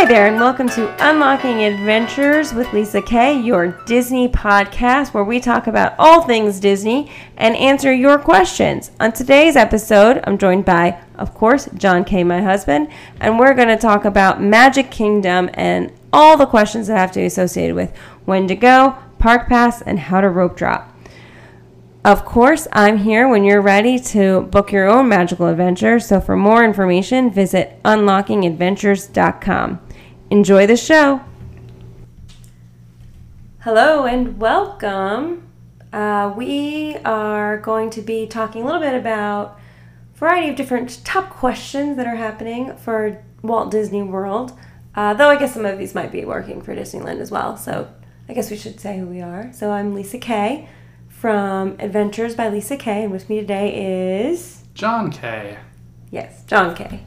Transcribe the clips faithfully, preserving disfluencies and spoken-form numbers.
Hi there, and welcome to Unlocking Adventures with Lisa Kay, your Disney podcast where we talk about all things Disney and answer your questions. On today's episode, I'm joined by, of course, John Kay, my husband, and we're going to talk about Magic Kingdom and all the questions that have to be associated with when to go, park pass, and how to rope drop. Of course, I'm here when you're ready to book your own magical adventure. So for more information, visit unlocking adventures dot com. Enjoy the show. Hello and welcome. Uh, we are going to be talking a little bit about a variety of different top questions that are happening for Walt Disney World. Uh, though I guess some of these might be working for Disneyland as well. So I guess we should say who we are. So I'm Lisa Kay from Adventures by Lisa Kay, and with me today is... John Kay. Yes, John Kay.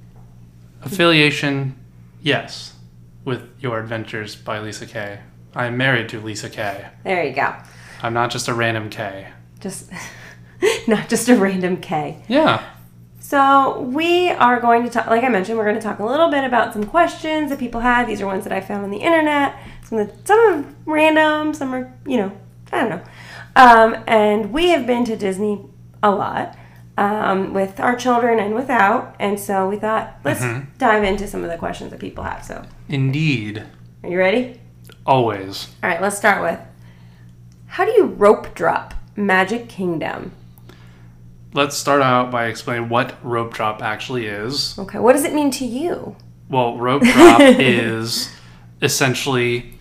Affiliation, yes, with your Adventures by Lisa Kay. I am married to Lisa Kay. There you go. I'm not just a random Kay. Just, not just a random Kay. Yeah. So we are going to talk, like I mentioned, we're going to talk a little bit about some questions that people had. These are ones that I found on the internet. Some of the, some are random, some are, you know, I don't know. Um, and we have been to Disney a lot um, with our children and without, and so we thought, let's mm-hmm. dive into some of the questions that people have. So, indeed. Are you ready? Always. All right, let's start with, how do you rope drop Magic Kingdom? Let's start out by explaining what rope drop actually is. Okay, what does it mean to you? Well, rope drop is essentially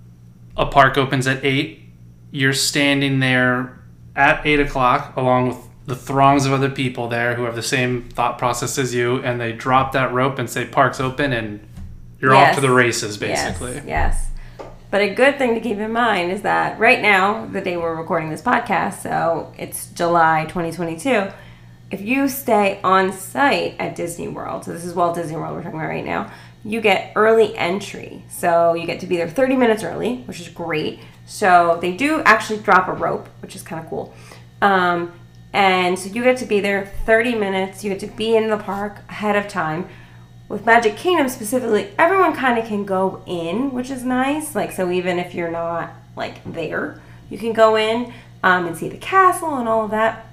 a park opens at eight. You're standing there at eight o'clock along with the throngs of other people there who have the same thought process as you, and they drop that rope and say park's open, and you're yes. off to the races, basically. Yes, yes. But a good thing to keep in mind is that right now, the day we're recording this podcast, so it's July twenty twenty-two, if you stay on site at Disney World, so this is Walt Disney World we're talking about right now, you get early entry. So you get to be there thirty minutes early, which is great. So they do actually drop a rope, which is kind of cool. Um, and so you get to be there thirty minutes. You get to be in the park ahead of time. With Magic Kingdom specifically, everyone kind of can go in, which is nice. Like, so even if you're not, like, there, you can go in um, and see the castle and all of that.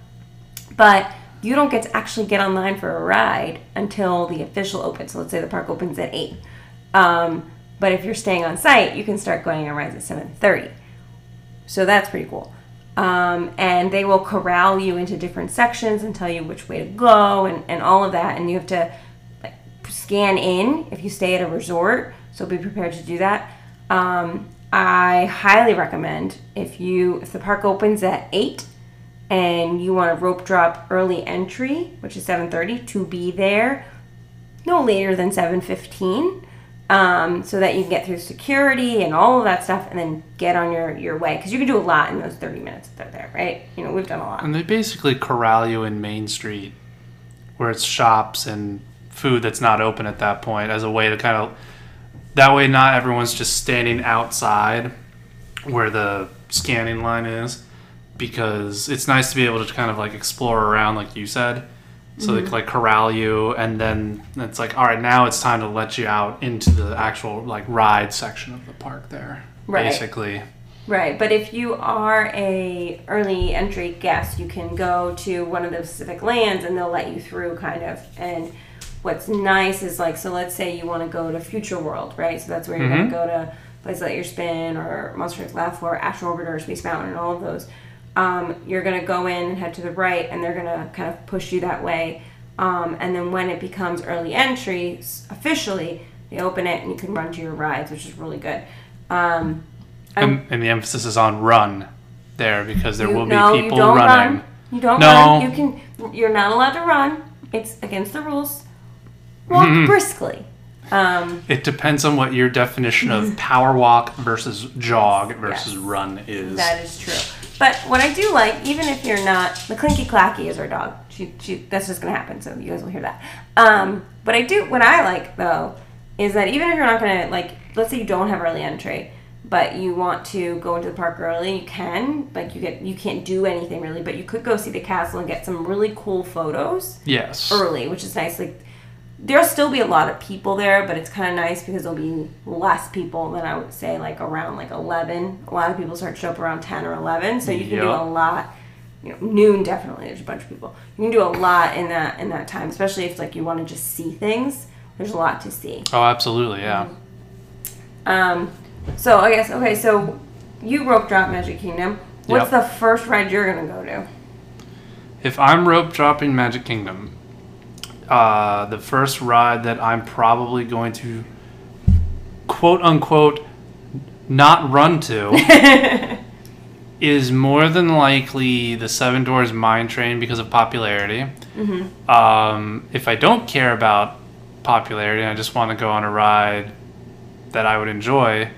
But you don't get to actually get online for a ride until the official opens. So let's say the park opens at eight. Um, but if you're staying on site, you can start going on rides at seven thirty. So that's pretty cool. Um, and they will corral you into different sections and tell you which way to go and, and all of that. And you have to like, scan in if you stay at a resort. So be prepared to do that. Um, I highly recommend if you if the park opens at eight and you want to rope drop early entry, which is seven thirty, to be there no later than seven fifteen. Um, so that you can get through security and all of that stuff and then get on your, your way. Because you can do a lot in those thirty minutes that they're there, right? You know, we've done a lot. And they basically corral you in Main Street where it's shops and food that's not open at that point as a way to kind of... That way not everyone's just standing outside where the scanning line is, because it's nice to be able to kind of like explore around like you said. So mm-hmm. they like corral you, and then it's like, all right, now it's time to let you out into the actual like ride section of the park there, right. basically. Right, but if you are a early entry guest, you can go to one of the specific lands, and they'll let you through, kind of. And what's nice is like, so let's say you want to go to Future World, right? So that's where you're mm-hmm. going to go to places like Your Spin or Monster Truck Laugh or Astro Orbiter or Space Mountain and all of those. Um, you're going to go in and head to the right, and they're going to kind of push you that way. Um, and then when it becomes early entry, officially, they open it and you can run to your rides, which is really good. Um, and, and the emphasis is on run there, because there you, will no, be people you don't running. Run. You don't no. run. You can, you're not allowed to run. It's against the rules. Walk briskly. Um, it depends on what your definition of power walk versus jog versus yes, run is. That is true. But what I do like, even if you're not, the Clinky Clacky is our dog. She, she, that's just going to happen, so you guys will hear that. Um, but I do, what I like, though, is that even if you're not going to, like, let's say you don't have early entry, but you want to go into the park early, you can. Like, you get, you can't do anything, really, but you could go see the castle and get some really cool photos. Yes. Early, which is nice. Like, there'll still be a lot of people there, but it's kind of nice because there'll be less people than I would say like around like eleven. A lot of people start to show up around ten or eleven, so you can Yep. do a lot. You know, noon definitely. There's a bunch of people. You can do a lot in that in that time, especially if like you want to just see things. There's a lot to see. Oh, absolutely, yeah. Um, so I guess okay. So you rope drop Magic Kingdom. What's Yep. the first ride you're gonna go to? If I'm rope dropping Magic Kingdom, uh, the first ride that I'm probably going to quote unquote not run to is more than likely the Seven Dwarfs Mine Train because of popularity. Mm-hmm. Um, if I don't care about popularity and I just want to go on a ride that I would enjoy,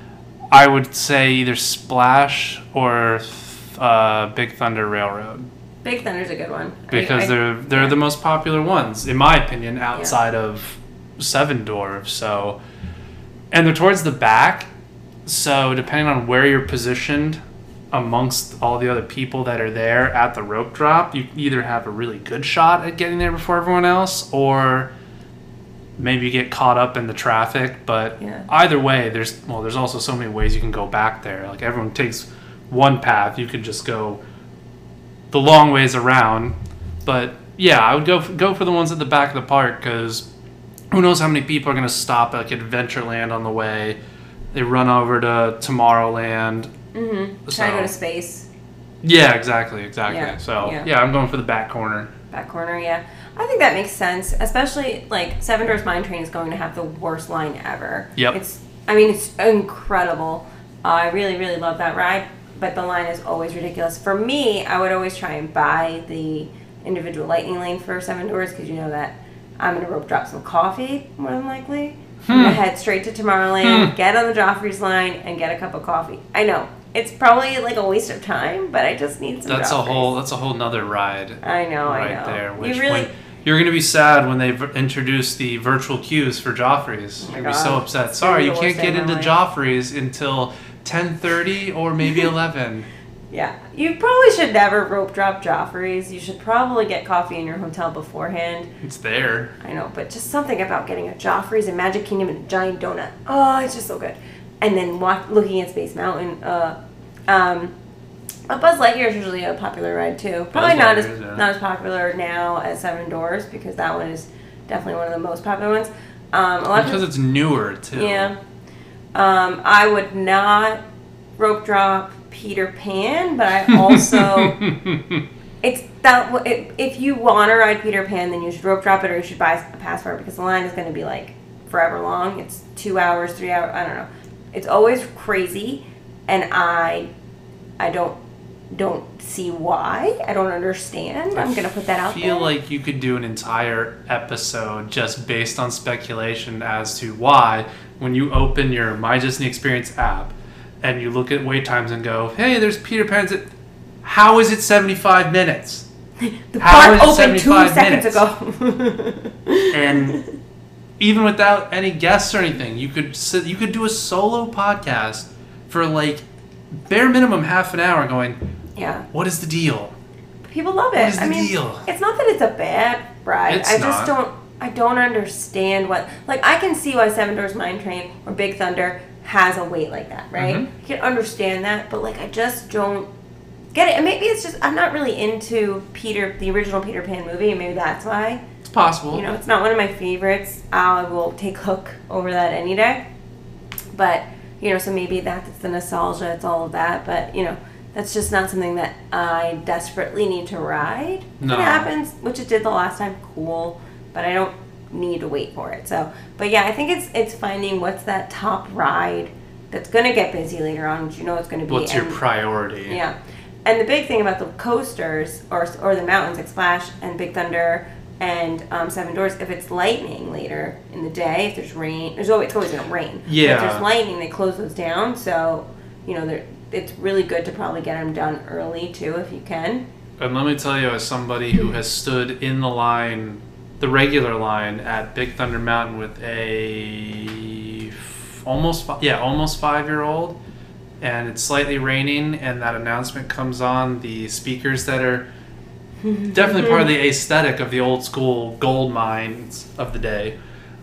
I would say either Splash or uh, Big Thunder Railroad. Big Thunder's a good one. Because I, I, they're they're yeah. the most popular ones, in my opinion, outside of Seven Dwarfs. So, and they're towards the back, so depending on where you're positioned amongst all the other people that are there at the rope drop, you either have a really good shot at getting there before everyone else, or maybe you get caught up in the traffic. But Yeah. either way, there's well, there's also so many ways you can go back there. Like everyone takes one path, you could just go the long ways around. But yeah, I would go for, go for the ones at the back of the park, because who knows how many people are going to stop at like Adventureland on the way. They run over to Tomorrowland. Mm-hmm. So- Try to go to space. Yeah, exactly, exactly. Yeah, So yeah. yeah. I'm going for the back corner. Back corner, yeah. I think that makes sense, especially like Seven Dwarfs Mine Train is going to have the worst line ever. Yep. It's, I mean, it's incredible. Uh, I really, really love that ride, but the line is always ridiculous. For me, I would always try and buy the individual lightning lane for Seven Dwarfs because you know that I'm going to rope drop some coffee, more than likely. I'm going to head straight to Tomorrowland, Hmm. get on the Joffrey's line, and get a cup of coffee. I know. It's probably like a waste of time, but I just need some That's a Joffrey's. whole that's a whole nother ride. I know, right I know. there. Which you really... when, you're going to be sad when they introduce the virtual queues for Joffrey's. Oh my You're going to be so God. upset. It's Sorry, gonna you be the can't worst day get of my into life. Joffrey's until ten thirty or maybe eleven. Yeah, you probably should never rope drop Joffrey's. You should probably get coffee in your hotel beforehand. It's there. I know, but just something about getting a Joffrey's in Magic Kingdom and a giant donut. Oh, it's just so good. And then walk, looking at Space Mountain. Uh, um, but Buzz Lightyear is usually a popular ride too. Probably Buzz not as Lightyear, yeah. not as popular now as Seven Dwarfs because that one is definitely one of the most popular ones. Um, a lot of Because it's newer too. Yeah. Um, I would not rope drop Peter Pan, but I also it's that it, if you want to ride Peter Pan, then you should rope drop it or you should buy a pass for it because the line is going to be like forever long. It's two hours, three hours. I don't know. It's always crazy, and I I don't don't see why. I don't understand. I'm going to put that out I feel there. like you could do an entire episode just based on speculation as to why, when you open your My Disney Experience app and you look at wait times and go, hey, there's Peter Pan's. At, how is it seventy-five minutes? The How park is it opened two seventy-five seconds minutes? ago. And even without any guests or anything, you could sit, you could do a solo podcast for like bare minimum half an hour going, Yeah. what is the deal? People love it. What is I the mean, deal? it's not that it's a bad ride. It's I just not. don't. I don't understand what. Like, I can see why Seven Dwarfs Mine Train or Big Thunder has a wait like that, right? Mhm. I can understand that, but like, I just don't get it. And maybe it's just I'm not really into Peter, the original Peter Pan movie, and maybe that's why. It's possible. You know, it's not one of my favorites. I will take Hook over that any day. But, you know, so maybe that's the nostalgia, it's all of that. But, you know, that's just not something that I desperately need to ride. No. If it happens, which it did the last time, cool. But I don't need to wait for it. So, but yeah, I think it's it's finding what's that top ride that's going to get busy later on, which you know it's going to be. What's your and- priority? Yeah. And the big thing about the coasters or or the mountains like Splash and Big Thunder and um, Seven Dwarfs, if it's lightning later in the day, if there's rain, there's always, it's always going to rain. But Yeah. if there's lightning, they close those down. So, you know, they're, it's really good to probably get them done early too if you can. And let me tell you, as somebody who has stood in the line, the regular line at Big Thunder Mountain with a f- almost fi- yeah almost five year old, and it's slightly raining, and that announcement comes on the speakers that are definitely part of the aesthetic of the old school gold mines of the day.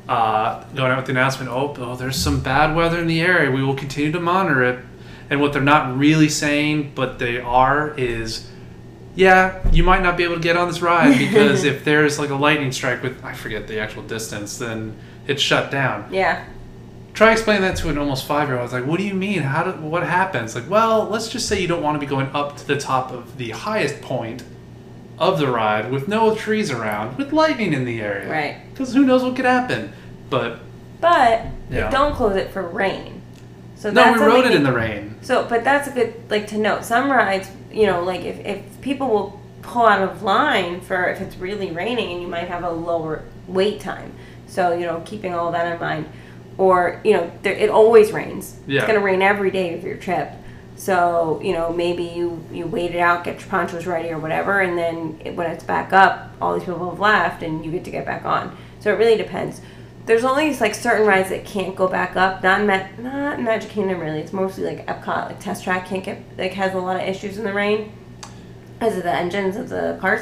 Uh, going out with the announcement, oh, oh, there's some bad weather in the area. We will continue to monitor it. And what they're not really saying, but they are, is, yeah, you might not be able to get on this ride because if there's like a lightning strike with, I forget the actual distance, then it's shut down. Yeah. Try explaining that to an almost five-year-old. I was like, what do you mean? How do, what happens? Like, well, let's just say you don't want to be going up to the top of the highest point of the ride with no trees around, with lightning in the area. Right. Because who knows what could happen. But But yeah. they don't close it for rain. So no, that's we rode it they, in the rain. So, but that's a good, like, to note. Some rides, you know, like, if, if people will pull out of line for if it's really raining and you might have a lower wait time. So, you know, keeping all that in mind. Or, you know, there, it always rains. Yeah. It's going to rain every day of your trip. So, you know, maybe you, you wait it out, get your ponchos ready or whatever, and then it, when it's back up, all these people have left and you get to get back on. So it really depends. There's only like certain rides that can't go back up. Not in, Ma- not in Magic Kingdom really. It's mostly like Epcot, like Test Track can't get, like has a lot of issues in the rain because of the engines of the cars.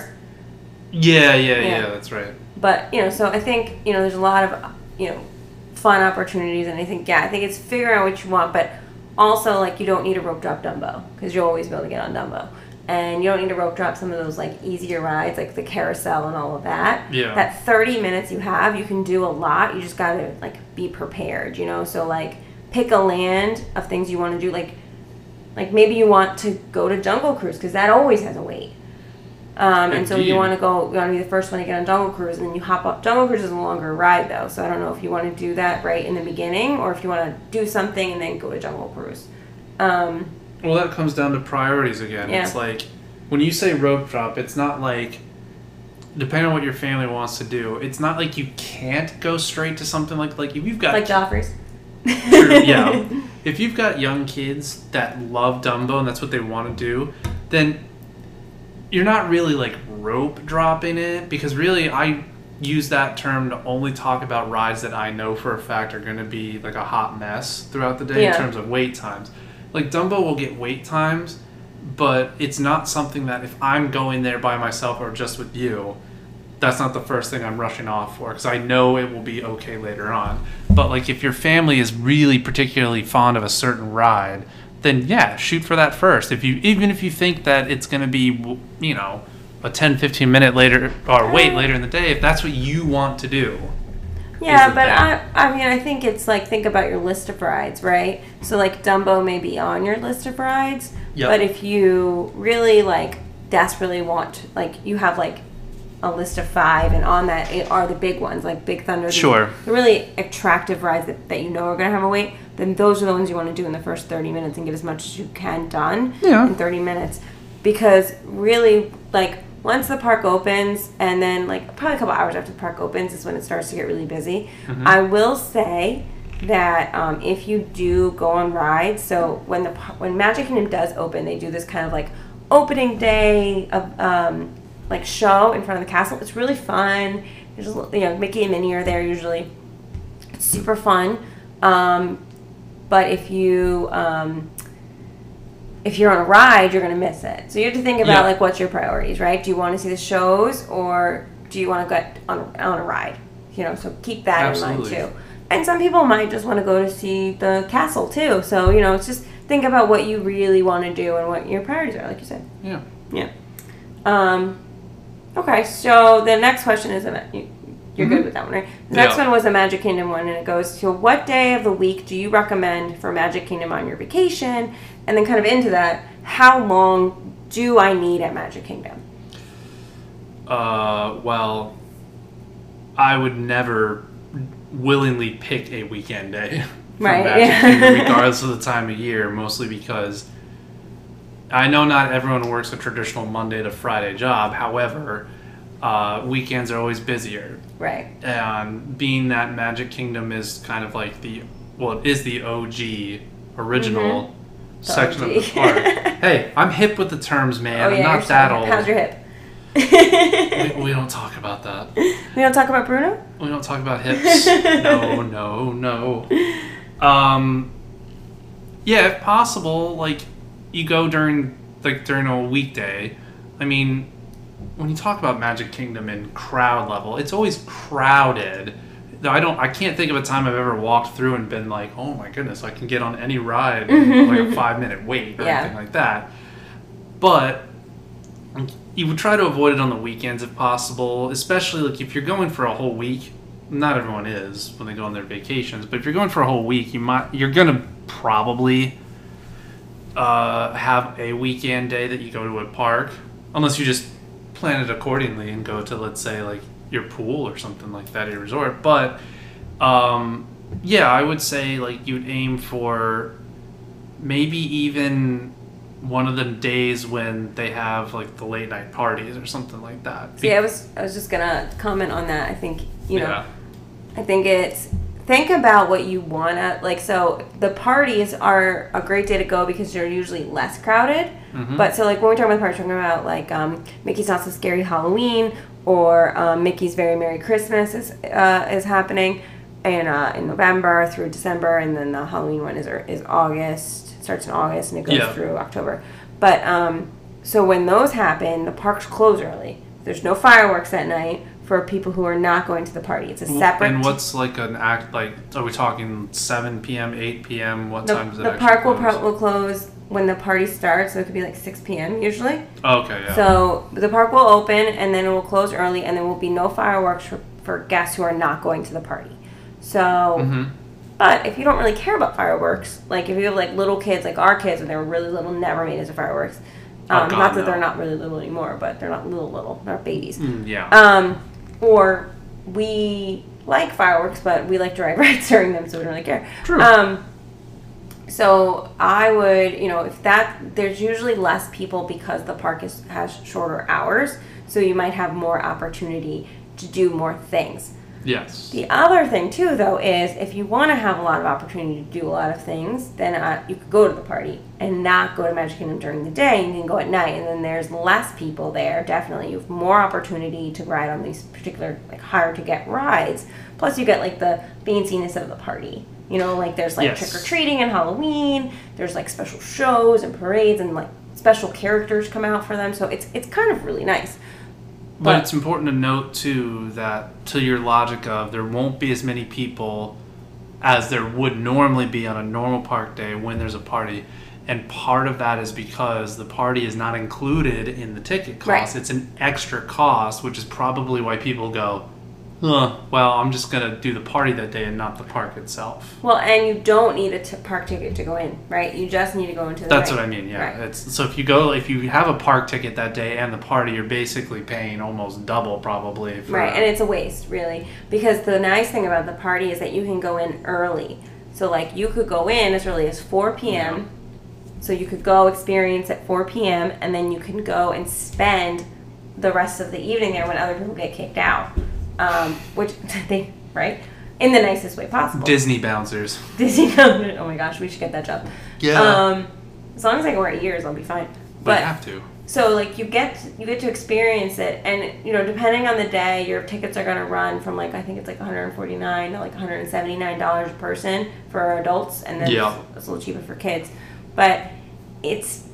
Yeah, yeah, yeah, Yeah. that's right. But, you know, so I think, you know, there's a lot of, you know, fun opportunities, and I think, yeah, I think it's figure out what you want, but also, like, you don't need a rope drop Dumbo, because you'll always be able to get on Dumbo. And you don't need to rope drop some of those, like, easier rides, like the carousel and all of that. Yeah. That thirty minutes you have, you can do a lot. You just got to, like, be prepared, you know? So, like, pick a land of things you want to do. Like, like maybe you want to go to Jungle Cruise, because that always has a wait. Um, and so you Indeed. want to go, you want to be the first one to get on Jungle Cruise, and then you hop up. Jungle Cruise is a longer ride, though, so I don't know if you want to do that right in the beginning, or if you want to do something and then go to Jungle Cruise. Um, Well, that comes down to priorities again. Yeah. It's like, when you say rope drop, it's not like, depending on what your family wants to do, it's not like you can't go straight to something like, like if you've got... like Joffrey's. True, yeah. If you've got young kids that love Dumbo and that's what they want to do, then you're not really like rope dropping it, because really I use that term to only talk about rides that I know for a fact are going to be like a hot mess throughout the day Yeah. in terms of wait times. Like Dumbo will get wait times, but it's not something that if I'm going there by myself or just with you, that's not the first thing I'm rushing off for, because I know it will be okay later on. But like if your family is really particularly fond of a certain ride, then yeah, shoot for that first. If you even if you think that it's going to be, you know, a ten, fifteen minute later or wait later in the day, if that's what you want to do. Yeah, the but thing. I, I mean, I think it's like, think about your list of rides, right? So like Dumbo may be on your list of rides, Yep. but if you really like desperately want, like you have like a list of five, and on that it are the big ones, like Big Thunder, the- Sure. the really attractive rides that, that you know are going to have a wait, then those are the ones you want to do in the first thirty minutes and get as much as you can done Yeah. in thirty minutes. Because really, like, once the park opens, and then like probably a couple hours after the park opens is when it starts to get really busy. Mm-hmm. I will say that um, if you do go on rides, so when the par- when Magic Kingdom does open, they do this kind of like opening day of um, like show in front of the castle. It's really fun. There's a, you know, Mickey and Minnie are there usually. It's super fun. Um, but if you um, if you're on a ride, you're going to miss it. So you have to think about, Yeah. like, what's your priorities, right? Do you want to see the shows, or do you want to get on, on a ride? You know, so keep that Absolutely. in mind, too. And some people might just want to go to see the castle, too. So, you know, it's just think about what you really want to do and what your priorities are, like you said. Yeah. Yeah. Um, okay, so the next question is, a, you, you're Mhm. good with that one, right? The next Yeah. one was a Magic Kingdom one, and it goes to, what day of the week do you recommend for Magic Kingdom on your vacation? And then kind of into that, how long do I need at Magic Kingdom? Uh, well, I would never willingly pick a weekend day for Right, Magic yeah. Kingdom, regardless of the time of year, mostly because I know not everyone works a traditional Monday to Friday job. However, uh, weekends are always busier. Right. And being that Magic Kingdom is kind of like the, well, it is the O G original Mm-hmm. The section O G. of the park. Hey, I'm hip with the terms, man. Oh, I'm yeah, not you're that so- old. How's your hip? We, we don't talk about that. We don't talk about Bruno? We don't talk about hips. No, no, no. Um, yeah, if possible, like you go during like during a weekday. I mean, when you talk about Magic Kingdom in crowd level, it's always crowded. I don't. I can't think of a time I've ever walked through and been like, "Oh my goodness, I can get on any ride in like a five minute wait or Yeah. anything like that." But you would try to avoid it on the weekends if possible, especially like if you're going for a whole week. Not everyone is when they go on their vacations, but if you're going for a whole week, you might you're gonna probably uh, have a weekend day that you go to a park, unless you just plan it accordingly and go to, let's say, like your pool or something like that at your resort. But um, yeah, I would say like you'd aim for maybe even one of the days when they have like the late night parties or something like that. See, I was I was just gonna comment on that. I think you know, Yeah. I think it's think about what you want to like. So the parties are a great day to go because they're usually less crowded. Mhm. But so like when we talk about the parties, we're talking about like um, Mickey's Not So Scary Halloween or um, Mickey's Very Merry Christmas is uh, is happening, and uh, in November through December, and then the Halloween one is is August. It starts in August and it goes Yeah. through October. But um, so when those happen, the parks close early. There's no fireworks that night for people who are not going to the party. It's a separate. And what's like an act like? Are we talking seven p.m., eight p.m.? What the, time does it the actually park will, close? pro- will close when the party starts, so it could be like six p.m. usually. Oh, okay, yeah. So the park will open and then it will close early, and there will be no fireworks for, for guests who are not going to the party. So, hmm but if you don't really care about fireworks, like if you have like little kids, like our kids when they were really little, never made us a fireworks. Oh, Um, God, not that no. they're not really little anymore, but they're not little little. They're babies. Mm, yeah. Um, or we like fireworks, but we like to ride rides during them, so we don't really care. True. Um, so I would, you know, if that, there's usually less people because the park is, has shorter hours, so you might have more opportunity to do more things. Yes. The other thing too, though, is if you want to have a lot of opportunity to do a lot of things, then uh, you could go to the party and not go to Magic Kingdom during the day. You can go at night, and then there's less people there. Definitely, you have more opportunity to ride on these particular like hard to get rides. Plus, you get like the fanciness of the party. You know, like there's like Yes. trick or treating and Halloween. There's like special shows and parades, and like special characters come out for them. So it's it's kind of really nice. But, But- it's important to note too that to your logic of there won't be as many people as there would normally be on a normal park day when there's a party. And part of that is because the party is not included in the ticket cost. Right. It's an extra cost, which is probably why people go, huh, well, I'm just going to do the party that day and not the park itself. Well, and you don't need a t- park ticket to go in, right? You just need to go into the That's ride. what I mean, yeah. Right. It's so if you go, if you have a park ticket that day and the party, you're basically paying almost double probably. For, Right, and it's a waste, really, because the nice thing about the party is that you can go in early. So, like, you could go in as early as four p.m., Yeah. so you could go experience at four p.m., and then you can go and spend the rest of the evening there when other people get kicked out, um, which they, right? In the nicest way possible. Disney bouncers. Disney, oh my gosh, we should get that job. Yeah. Um, as long as I can wear ears, I'll be fine. But But you have to. so like you get you get to experience it, and you know depending on the day, your tickets are gonna run from like I think it's like one hundred forty-nine to like one hundred seventy-nine dollars a person for adults, and then Yeah. it's, it's a little cheaper for kids. But it's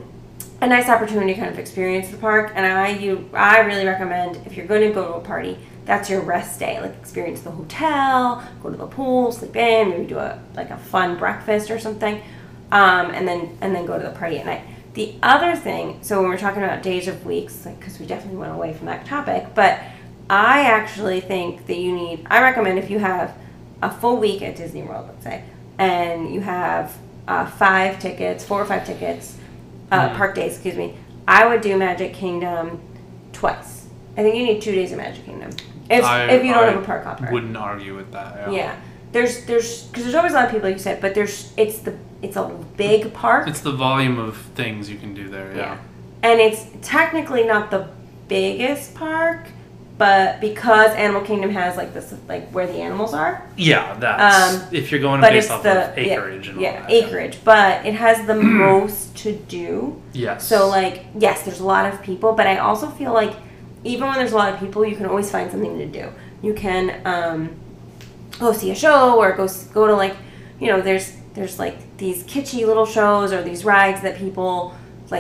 a nice opportunity to kind of experience the park, and I you I really recommend if you're going to go to a party, that's your rest day. Like experience the hotel, go to the pool, sleep in, maybe do a like a fun breakfast or something, um, and then and then go to the party at night. The other thing, so when we're talking about days of weeks, like because we definitely went away from that topic, but I actually think that you need. I recommend if you have a full week at Disney World, let's say, and you have uh, five tickets, four or five tickets, uh, Mhm. park days, excuse me. I would do Magic Kingdom twice. I think you need two days of Magic Kingdom if I- if you don't I have a park hopper. Wouldn't argue with that. Yeah. Yeah, there's there's because there's always a lot of people like you said, but there's it's the it's a big park. It's the volume of things you can do there. Yeah. Yeah. And it's technically not the biggest park, but because Animal Kingdom has like this, like where the animals are, Yeah, that's Um, if you're going but based it's off the of acreage yeah, and all yeah that. acreage, but it has the most to do. Yes. So like, yes, there's a lot of people, but I also feel like even when there's a lot of people, you can always find something to do. You can um, go see a show or go s- go to like, you know, there's there's like these kitschy little shows or these rides that people like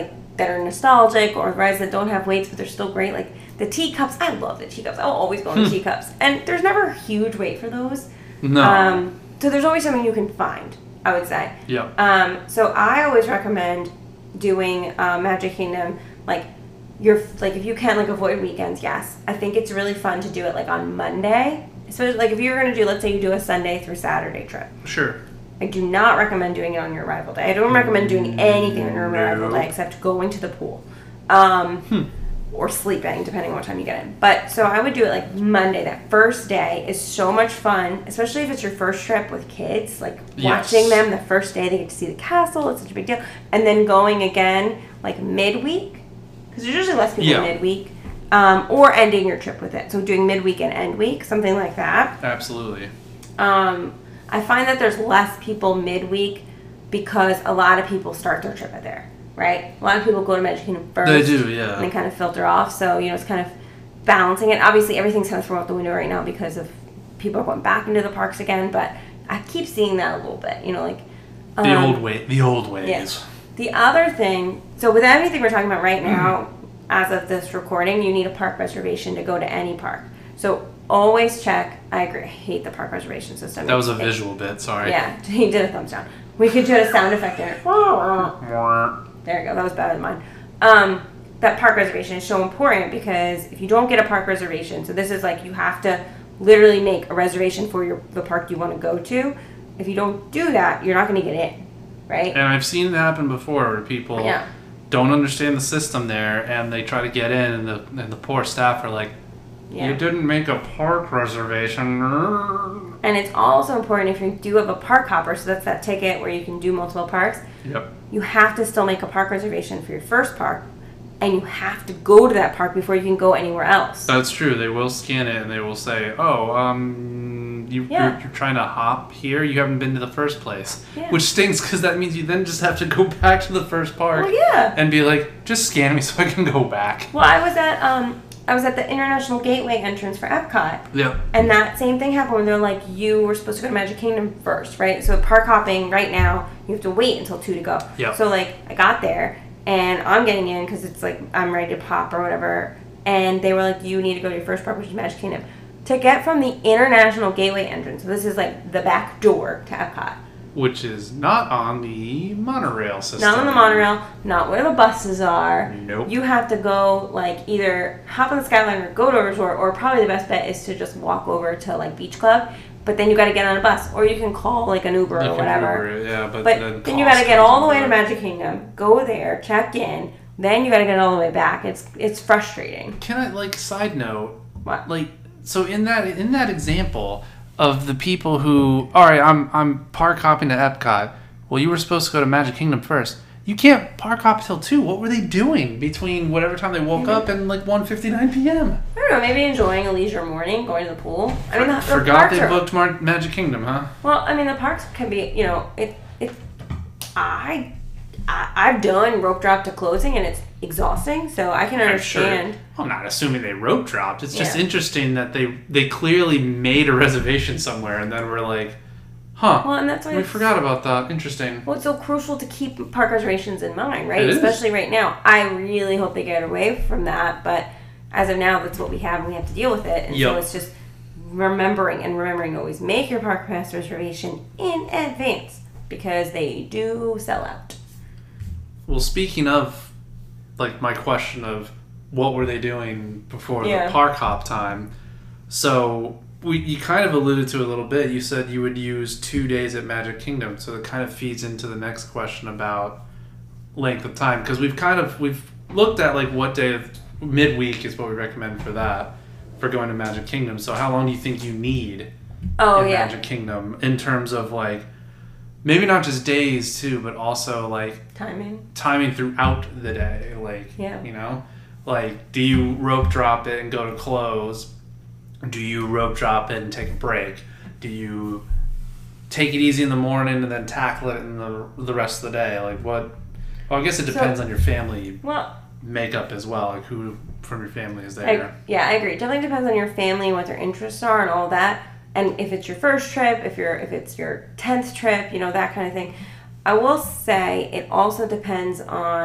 that are nostalgic or rides that don't have weights but they're still great. Like the teacups, I love the teacups. I'll always go on the teacups. And there's never a huge wait for those. No. Um, so there's always something you can find, I would say. Yep. Um, so I always recommend doing uh, Magic Kingdom, like, you're, like if you can, like, avoid weekends, yes. I think it's really fun to do it, like, on Monday. Especially, like, if you're going to do, let's say you do a Sunday through Saturday trip. Sure. I do not recommend doing it on your arrival day. I don't recommend doing anything on your No. arrival day except going to the pool. Um, Hmm. Or sleeping, depending on what time you get in. But, so I would do it, like, Monday. That first day is so much fun, especially if it's your first trip with kids. Like, Yes. watching them the first day, they get to see the castle. It's such a big deal. And then going again, like, midweek. Because there's usually less people Yeah. midweek. Um, or ending your trip with it. So doing midweek and end week, something like that. Absolutely. Um, I find that there's less people midweek because a lot of people start their trip at there, right? A lot of people go to Magic Kingdom first. They do, yeah. And then kind of filter off. So, you know, it's kind of balancing it. Obviously, everything's kind of thrown out the window right now because of people are going back into the parks again. But I keep seeing that a little bit, you know, like... Um, The old way, the old ways. yeah. The other thing, so with everything we're talking about right now, as of this recording, you need a park reservation to go to any park. So always check. I agree. I hate the park reservation system. That was a It- visual bit, sorry. Yeah, he did a thumbs down. We could do a sound effect there. Mwah. There you go. That was better than mine. Um, that park reservation is so important because if you don't get a park reservation, so this is like you have to literally make a reservation for your the park you want to go to. If you don't do that, you're not going to get in, right? And I've seen it happen before where people Yeah. don't understand the system there and they try to get in and the, and the poor staff are like, Yeah. you didn't make a park reservation. And it's also important if you do have a park hopper, so that's that ticket where you can do multiple parks, Yep. you have to still make a park reservation for your first park, and you have to go to that park before you can go anywhere else. That's true. They will scan it and they will say, oh, um, you, Yeah. you're, you're trying to hop here? You haven't been to the first place. Yeah. Which stinks because that means you then just have to go back to the first park Well, yeah. and be like, just scan me so I can go back. Well, I was at um, I was at the International Gateway entrance for Epcot, Yep. and that same thing happened where they're like, you were supposed to go to Magic Kingdom first, right? So park hopping right now, you have to wait until two to go. Yep. So like, I got there, and I'm getting in because it's like I'm ready to pop or whatever, and they were like, you need to go to your first park, which is Magic Kingdom. To get from the International Gateway entrance, so this is like the back door to Epcot. Which is not on the monorail system. Not on the monorail, not where the buses are. Nope. You have to go, like, either hop on the Skyliner or go to a resort, or probably the best bet is to just walk over to, like, Beach Club. But then you got to get on a bus, or you can call, like, an Uber You or can whatever. Uber it, yeah, but, But then, then you got to cost get comes all the way into to it. Magic Kingdom, go there, check in, then you got to get all the way back. It's it's frustrating. Can I, like, side note, What? like, so in that in that example of the people who, all right, I'm I'm park hopping to Epcot. Well, you were supposed to go to Magic Kingdom first. You can't park hop till two. What were they doing between whatever time they woke up and like one fifty-nine p.m.? I don't know, maybe enjoying a leisure morning, going to the pool. I mean, the, the Forgot parks they are, booked Mar- Magic Kingdom, huh? Well, I mean, the parks can be, you know, it it. I, I I've done rope drop to closing, and it's exhausting. So I can I'm sure. understand. I'm not assuming they rope dropped. It's just Yeah. interesting that they they clearly made a reservation somewhere and then we're like, huh, Well, and that's why we it's, forgot about that. Interesting. well, it's so crucial to keep park reservations in mind, right? It is. Especially right now. I really hope they get away from that, but as of now, that's what we have, and we have to deal with it. And so Yep. it's just remembering and remembering to always make your park pass reservation in advance because they do sell out. Well, speaking of, like, my question of what were they doing before Yeah. the park hop time, so we you kind of alluded to it a little bit. You said you would use two days at Magic Kingdom, so it kind of feeds into the next question about length of time, because we've kind of we've looked at like what day of midweek is what we recommend for that for going to Magic Kingdom. So how long do you think you need Oh, in yeah. Magic Kingdom in terms of like maybe not just days too, but also like Timing. timing throughout the day, like, Yeah. you know, like, do you rope drop it and go to close? Do you rope drop it and take a break? Do you take it easy in the morning and then tackle it in the the rest of the day? Like, what? Well, I guess it depends So- on your family Well, makeup as well, like who from your family is there. I, yeah, I agree. Definitely depends on your family and what their interests are and all that. And if it's your first trip, if you're if it's your tenth trip, you know, that kind of thing. I will say it also depends on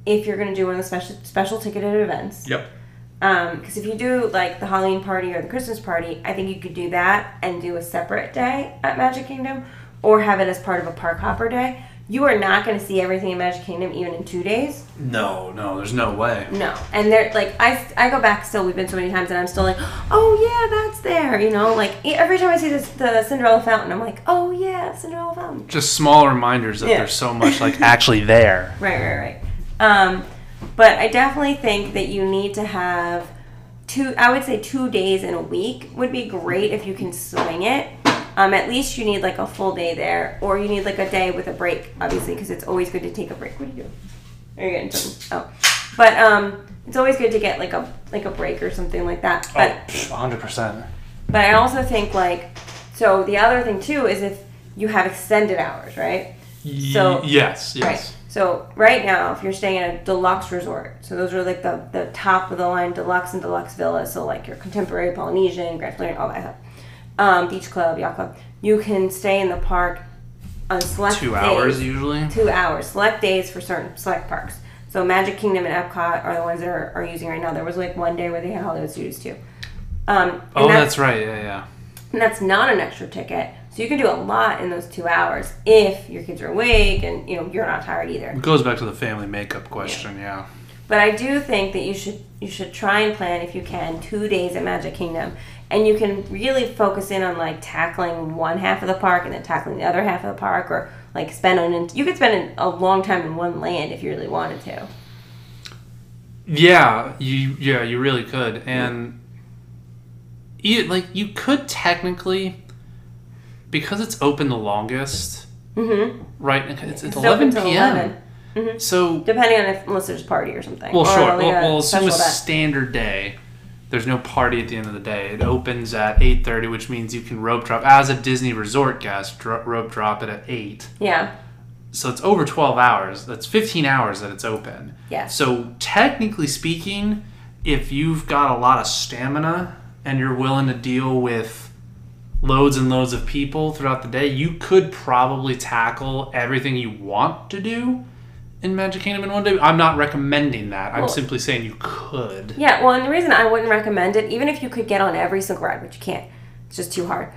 if you're going to do one of the special special ticketed events. Yep. Because um, if you do like the Halloween party or the Christmas party, I think you could do that and do a separate day at Magic Kingdom, or have it as part of a park hopper day. You are not going to see everything in Magic Kingdom even in two days. No, no, there's no way. No, and they're like I, I go back still. We've been so many times, and I'm still like, oh yeah, that's there. You know, like every time I see this the Cinderella fountain, I'm like, oh yeah, Cinderella fountain. Just small reminders that Yeah. there's so much like actually there. Right, right, right. Um, but I definitely think that you need to have two. I would say two days in a week would be great if you can swing it. Um, at least you need like a full day there, or you need like a day with a break, obviously, because it's always good to take a break. What are you doing? Are you getting something? Oh, but um, it's always good to get like a like a break or something like that. But Oh, one hundred percent. but I also think like so the other thing too is if you have extended hours, right? So yes, yes. Right. So right now, if you're staying in a deluxe resort, so those are like the, the top of the line deluxe and deluxe villas, so like your contemporary Polynesian, Grand Floridian, all that stuff. Um, beach club, yacht club. You can stay in the park on select Two days. hours usually. Two hours. Select days for certain select parks. So Magic Kingdom and Epcot are the ones that are, are using right now. There was like one day where they had Hollywood Studios too. Um, and Oh, that's, right. Yeah, yeah. and that's not an extra ticket. So you can do a lot in those two hours if your kids are awake and you know you're not tired either. It goes back to the family makeup question. Yeah. But I do think that you should you should try and plan if you can two days at Magic Kingdom, and you can really focus in on like tackling one half of the park and then tackling the other half of the park, or like spend on you could spend a long time in one land if you really wanted to. Yeah, you yeah you really could, and you, like you could technically, because it's open the longest. Mm-hmm. Right, it's, it's, It's eleven open till p.m. eleven. Mm-hmm. So Depending on if unless there's a party or something. well, or sure. like Well, a well assume a special event. standard day. There's no party at the end of the day. It opens at eight thirty, which means you can rope drop as a Disney resort guest. Dro- rope drop it at eight. Yeah. So it's over twelve hours. That's fifteen hours that it's open. Yeah. So technically speaking, if you've got a lot of stamina and you're willing to deal with loads and loads of people throughout the day, you could probably tackle everything you want to do in Magic Kingdom in one day. I'm not recommending that. I'm Well- simply saying you could. Yeah, well, and the reason I wouldn't recommend it, even if you could get on every single ride, which you can't, it's just too hard,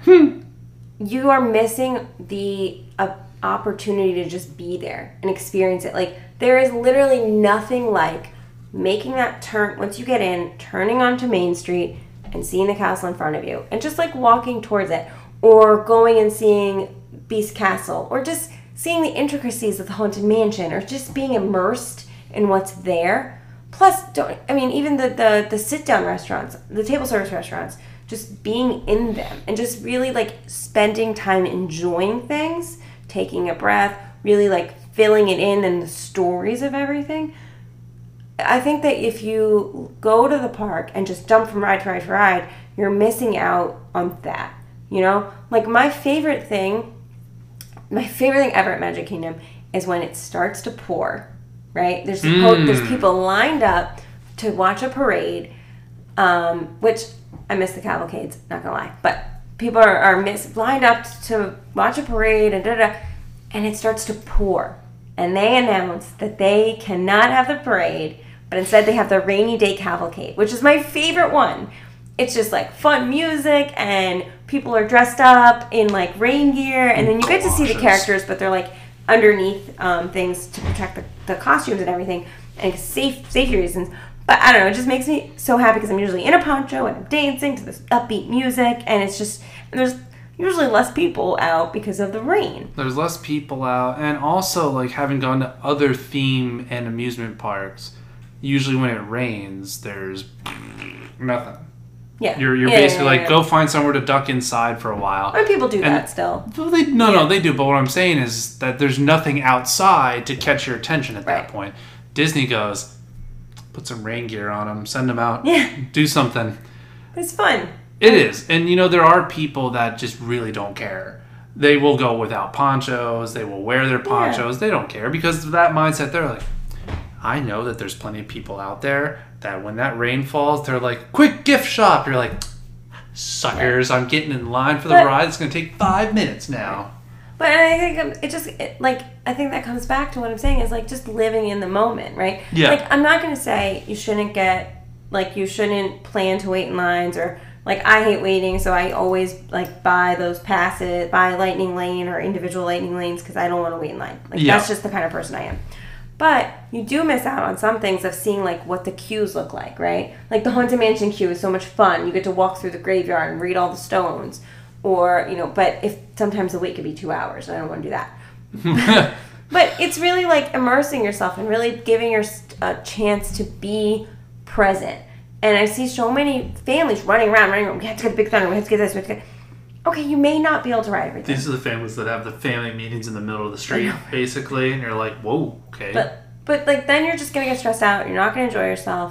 you are missing the uh, opportunity to just be there and experience it. Like, there is literally nothing like making that turn, once you get in, turning onto Main Street and seeing the castle in front of you, and just like walking towards it, or going and seeing Beast Castle, or just seeing the intricacies of the Haunted Mansion, or just being immersed in what's there. Plus, don't I mean, even the, the, the sit-down restaurants, the table service restaurants, just being in them and just really, like, spending time enjoying things, taking a breath, really, like, filling it in and the stories of everything. I think that if you go to the park and just jump from ride to ride to ride, you're missing out on that, you know? Like, my favorite thing, my favorite thing ever at Magic Kingdom is when it starts to pour, right? There's Mm. there's people lined up to watch a parade, um, which I miss the cavalcades, not gonna lie, but people are, are miss, lined up to watch a parade and da da, and it starts to pour, and they announce that they cannot have the parade, but instead they have the rainy day cavalcade, which is my favorite one. It's just like fun music and people are dressed up in like rain gear, and then you get to see the Galoshes. characters, but they're like underneath um, things to protect the, the costumes and everything, and safe safety reasons. But I don't know, it just makes me so happy because I'm usually in a poncho and I'm dancing to this upbeat music, and it's just, and there's usually less people out because of the rain. There's less people out, and also like having gone to other theme and amusement parks, usually when it rains, there's nothing. Yeah, You're you're Yeah, yeah, basically yeah, like yeah. go find somewhere to duck inside for a while. But people do And- that still. Well, they, no, Yeah. no, they do. But what I'm saying is that there's nothing outside to catch your attention at Right. that point. Disney goes, put some rain gear on them, send them out, Yeah. do something. But it's fun. It is, and you know there are people that just really don't care. They will go without ponchos. They will wear their ponchos. They don't care because of that mindset. They're like, I know that there's plenty of people out there that when that rain falls, they're like, quick gift shop. You're like, suckers, I'm getting in line for the But- ride. It's going to take five minutes now. But I think it just, it, like, I think that comes back to what I'm saying is, like, just living in the moment, right? Yeah. Like, I'm not going to say you shouldn't get, like, you shouldn't plan to wait in lines or, like, I hate waiting, so I always, like, buy those passes, buy Lightning Lane or individual Lightning Lanes because I don't want to wait in line. Like, yeah. that's just the kind of person I am. But you do miss out on some things of seeing, like, what the queues look like, right? Like, the Haunted Mansion queue is so much fun. You get to walk through the graveyard and read all the stones. Or, you know, but if sometimes the wait could be two hours, and I don't want to do that. But it's really like immersing yourself and really giving yourself a chance to be present. And I see so many families running around, running around. We have to get the Big Thunder. We have to get this. We have to get. Okay, you may not be able to ride everything. These are the families that have the family meetings in the middle of the street, basically, and you're like, whoa, okay. But but like then you're just gonna get stressed out. You're not gonna enjoy yourself.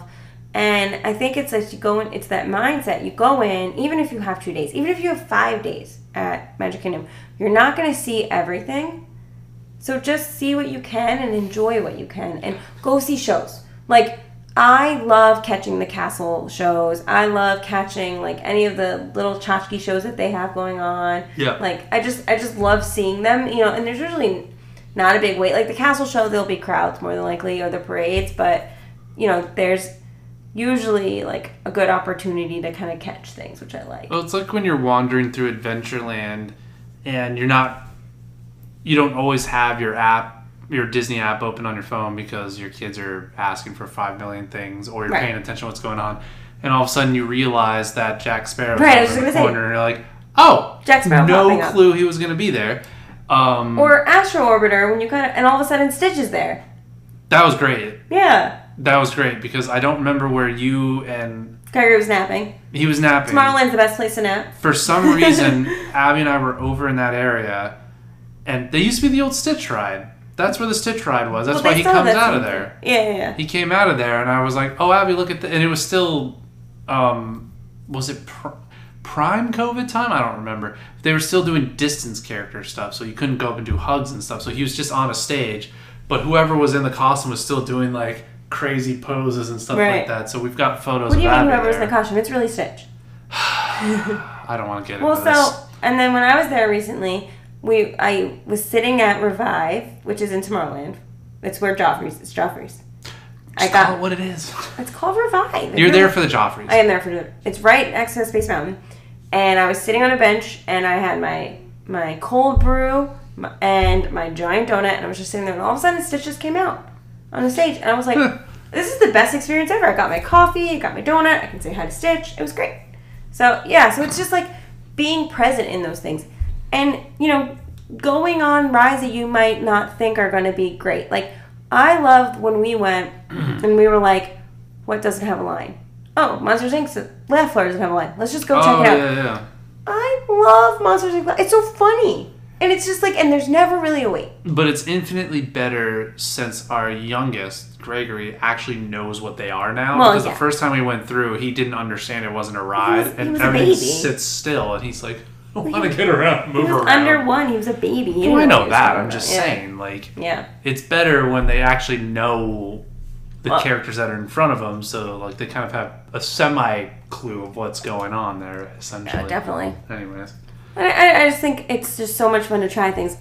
And I think it's like you go in, it's that mindset. You go in, even if you have two days, even if you have five days at Magic Kingdom, you're not going to see everything. So just see what you can and enjoy what you can and go see shows. Like, I love catching the castle shows. I love catching, like, any of the little tchotchke shows that they have going on. Yeah. Like, I just, I just love seeing them, you know, and there's usually not a big wait. Like, the castle show, there'll be crowds more than likely, or the parades, but, you know, there's usually like a good opportunity to kind of catch things, which I like. Well, it's like when you're wandering through Adventureland and you're not, you don't always have your app, your Disney app open on your phone because your kids are asking for five million things or you're right. paying attention to what's going on. And all of a sudden you realize that Jack Sparrow right, is in the corner say, and you're like, oh, Jack Sparrow no clue up. He was going to be there. Um, or Astro Orbiter when you kind of, and all of a sudden Stitch is there. That was great. Yeah. That was great because I don't remember where you and... Gregory was napping. He was napping. Tomorrowland's the best place to nap. For some reason, Abby and I were over in that area, and they used to be the old Stitch ride. That's where the Stitch ride was. That's well, why he comes out of there. Yeah, yeah, yeah. He came out of there, and I was like, oh, Abby, look at the... And it was still... Um, was it pr- prime COVID time? I don't remember. They were still doing distance character stuff, so you couldn't go up and do hugs and stuff. So he was just on a stage, but whoever was in the costume was still doing, like, crazy poses and stuff right. like that. So we've got photos what do you of mean Abby whoever was there. in the costume? It's really Stitch. I don't want to get well, into so, this. And then when I was there recently, we I was sitting at Revive, which is in Tomorrowland. It's where Joffrey's. It's Joffrey's. Just I got call it what it is. It's called Revive. You're there for the Joffreys. I am there for the. It's right next to Space Mountain, and I was sitting on a bench, and I had my my cold brew my, and my giant donut, and I was just sitting there, and all of a sudden, Stitch just came out on the stage, and I was like, "This is the best experience ever." I got my coffee, I got my donut, I can say hi to Stitch. It was great. So yeah, so it's just like being present in those things, and you know, going on rides that you might not think are going to be great. Like I loved when we went, and we were like, "What doesn't have a line?" Oh, Monsters Incorporated. Laugh Floor doesn't have a line. Let's just go check oh, it out. yeah, yeah. I love Monsters Incorporated. It's so funny. And it's just like, and there's never really a wait. But it's infinitely better since our youngest, Gregory, actually knows what they are now. Well, because yeah. the first time we went through, he didn't understand it wasn't a ride. He was, he and was a everything baby. sits still. And he's like, I want to get around, move He was around. under one. He was a baby. He Well, I didn't know what he was that. talking I'm just about. saying, like, Yeah. it's better when they actually know the Well, characters that are in front of them. So, like, they kind of have a semi-clue of what's going on there, essentially. Yeah, definitely. Anyways. I, I, I just think it's just so much fun to try things.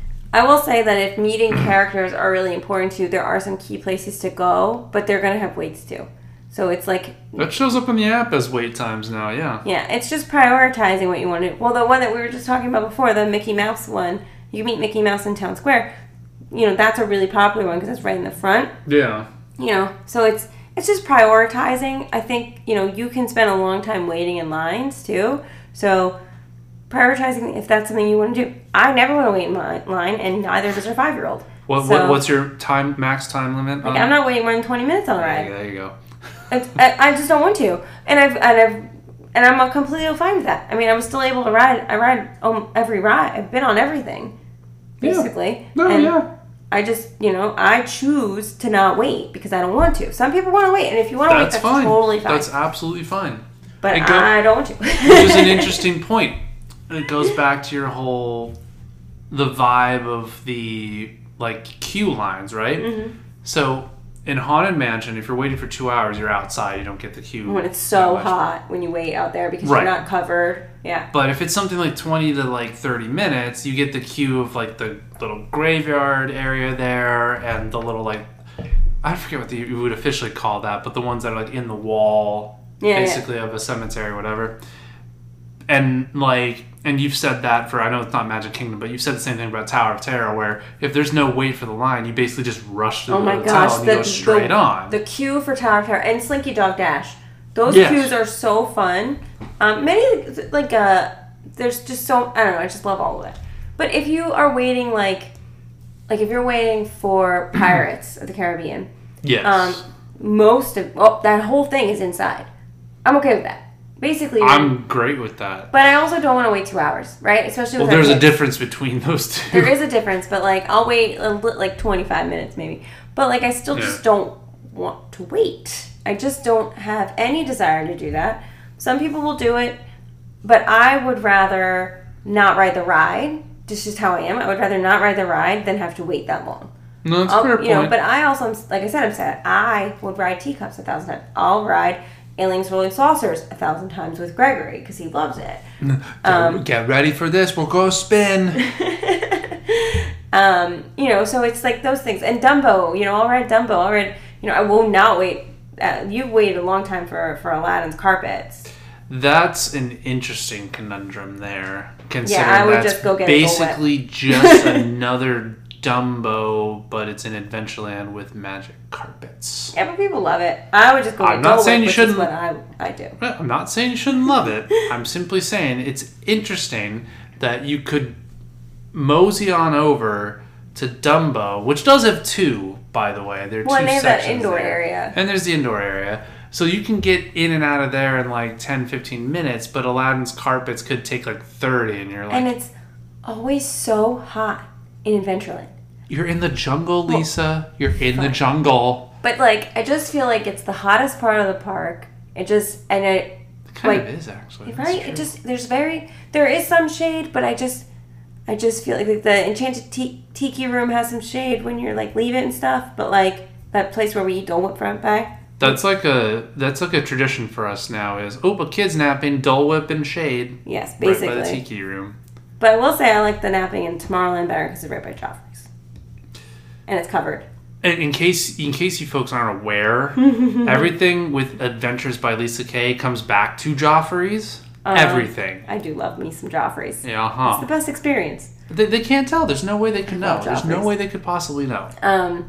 I will say that if meeting characters are really important to you, there are some key places to go, but they're going to have waits too. So it's like... That shows up in the app as wait times now, yeah. Yeah, it's just prioritizing what you want to... Well, the one that we were just talking about before, the Mickey Mouse one, you meet Mickey Mouse in Town Square. You know, that's a really popular one because it's right in the front. Yeah. You know, so it's it's just prioritizing. I think, you know, you can spend a long time waiting in lines too. So... prioritizing if that's something you want to do. I never want to wait in line, and neither does our five-year-old. What, so, what What's your time max time limit? Like, on I'm not waiting more than twenty minutes on a ride. There you go. It's, I, I just don't want to, and I've and I've and I'm completely fine with that. I mean, I'm still able to ride. I ride um, every ride. I've been on everything, basically. Yeah. No, and yeah. I just, you know, I choose to not wait because I don't want to. Some people want to wait, and if you want to wait, that's fine. totally fine. That's absolutely fine. But go, I don't want to. Which is an interesting point. It goes back to your whole, the vibe of the, like, queue lines, right? Mm-hmm. So, in Haunted Mansion, if you're waiting for two hours, you're outside. You don't get the queue. When it's so hot when you wait out there because right. you're not covered. Yeah. But if it's something like twenty to like thirty minutes, you get the queue of like the little graveyard area there and the little like, I forget what the, you would officially call that, but the ones that are like in the wall, yeah, basically yeah. of a cemetery or whatever. And like, and you've said that for, I know it's not Magic Kingdom, but you've said the same thing about Tower of Terror, where if there's no wait for the line, you basically just rush through oh the my hotel gosh, and the, you go straight the, on. The queue for Tower of Terror and Slinky Dog Dash, those yes. queues are so fun. Um, many, like, uh, there's just so, I don't know, I just love all of it. But if you are waiting, like, like if you're waiting for Pirates of the Caribbean, yes. um, most of, oh, that whole thing is inside. I'm okay with that. Basically, I'm great with that. But I also don't want to wait two hours, right? Especially with well, there's kids. a difference between those two. There is a difference, but like I'll wait a li- like twenty-five minutes maybe. But like I still yeah. just don't want to wait. I just don't have any desire to do that. Some people will do it, but I would rather not ride the ride. This is how I am. I would rather not ride the ride than have to wait that long. No, that's I'll, a fair point. You know, but I also, like I said, I'm sad. I would ride teacups a thousand times. I'll ride Aliens Rolling Saucers a thousand times with Gregory because he loves it. Um, Get ready for this. We'll go spin. um, you know, so it's like those things. And Dumbo, you know, I'll ride Dumbo. I'll ride, you know, I will not wait. Uh, you've waited a long time for, for Aladdin's carpets. That's an interesting conundrum there. Considering yeah, I would that's just go get basically just another Dumbo, but it's in Adventureland with magic carpets. Yeah, but people love it. I would just go. I'm get not Dole saying Whip, you shouldn't. Which is what I I do. I'm not saying you shouldn't love it. I'm simply saying it's interesting that you could mosey on over to Dumbo, which does have two, by the way. There are well, two and they have sections that indoor there. area, and there's the indoor area. So you can get in and out of there in like ten, fifteen minutes, but Aladdin's carpets could take like thirty, and you're like... And it's always so hot in Adventureland. You're in the jungle, Lisa. Well, you're in fine. the jungle. But, like, I just feel like it's the hottest part of the park. It just... And it... It kind like, of is, actually. Right? It just... There's very... There is some shade, but I just... I just feel like the Enchanted T- Tiki Room has some shade when you're, like, leaving and stuff. But, like, that place where we eat Dole Whip front back... That's like a that's like a tradition for us now. Is oh, a kid's napping, Dole Whip and shade. Yes, basically. Right by the Tiki Room. But I will say I like the napping in Tomorrowland better because it's right by Joffrey's, and it's covered. And in case in case you folks aren't aware, everything with Adventures by Lisa Kay comes back to Joffrey's. Um, everything. I do love me some Joffrey's. Yeah, huh. It's the best experience. They, they can't tell. There's no way they could know. There's no way they could possibly know. Um.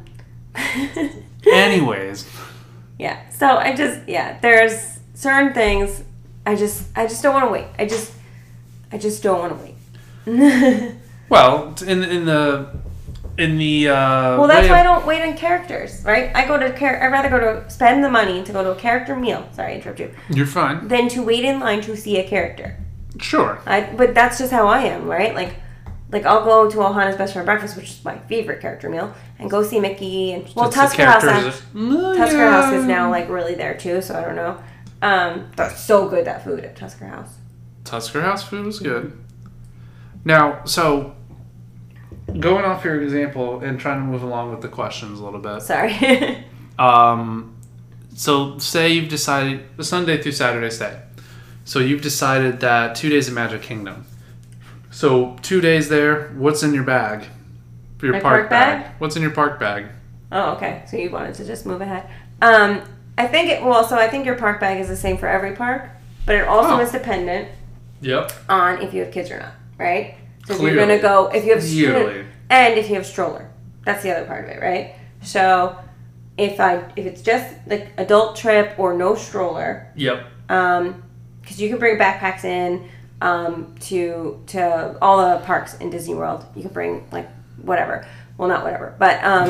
Anyways. Yeah. So I just yeah, there's certain things I just I just don't want to wait. I just I just don't want to wait. Well, in in the in the uh, well, that's why of, I don't wait on characters, right? I go to char- I'd rather go to spend the money to go to a character meal. Sorry, I interrupt you. You're fine. Than to wait in line to see a character. Sure. I but that's just how I am, right? Like. Like, I'll go to Ohana's Best Friend Breakfast, which is my favorite character meal, and go see Mickey. And well, Tusker House, actually, Tusker House is now, like, really there, too, so I don't know. Um, that's so good, that food at Tusker House. Tusker House food is good. Now, so, going off your example and trying to move along with the questions a little bit. Sorry. um, so, say you've decided, the Sunday through Saturday stay. So, you've decided that two days of Magic Kingdom. So, two days there, what's in your bag? For your My park, park bag? bag? What's in your park bag? Oh, okay. So you wanted to just move ahead. Um, I think it, well, so I think your park bag is the same for every park, but it also oh. is dependent Yep. on if you have kids or not, right? So Clearly. if you're going to go, if you have Clearly. and if you have stroller. That's the other part of it, right? So if I, if it's just like adult trip or no stroller. Yep. Um, because you can bring backpacks in, Um, to to all the parks in Disney World. You can bring, like, whatever. Well, not whatever. But um,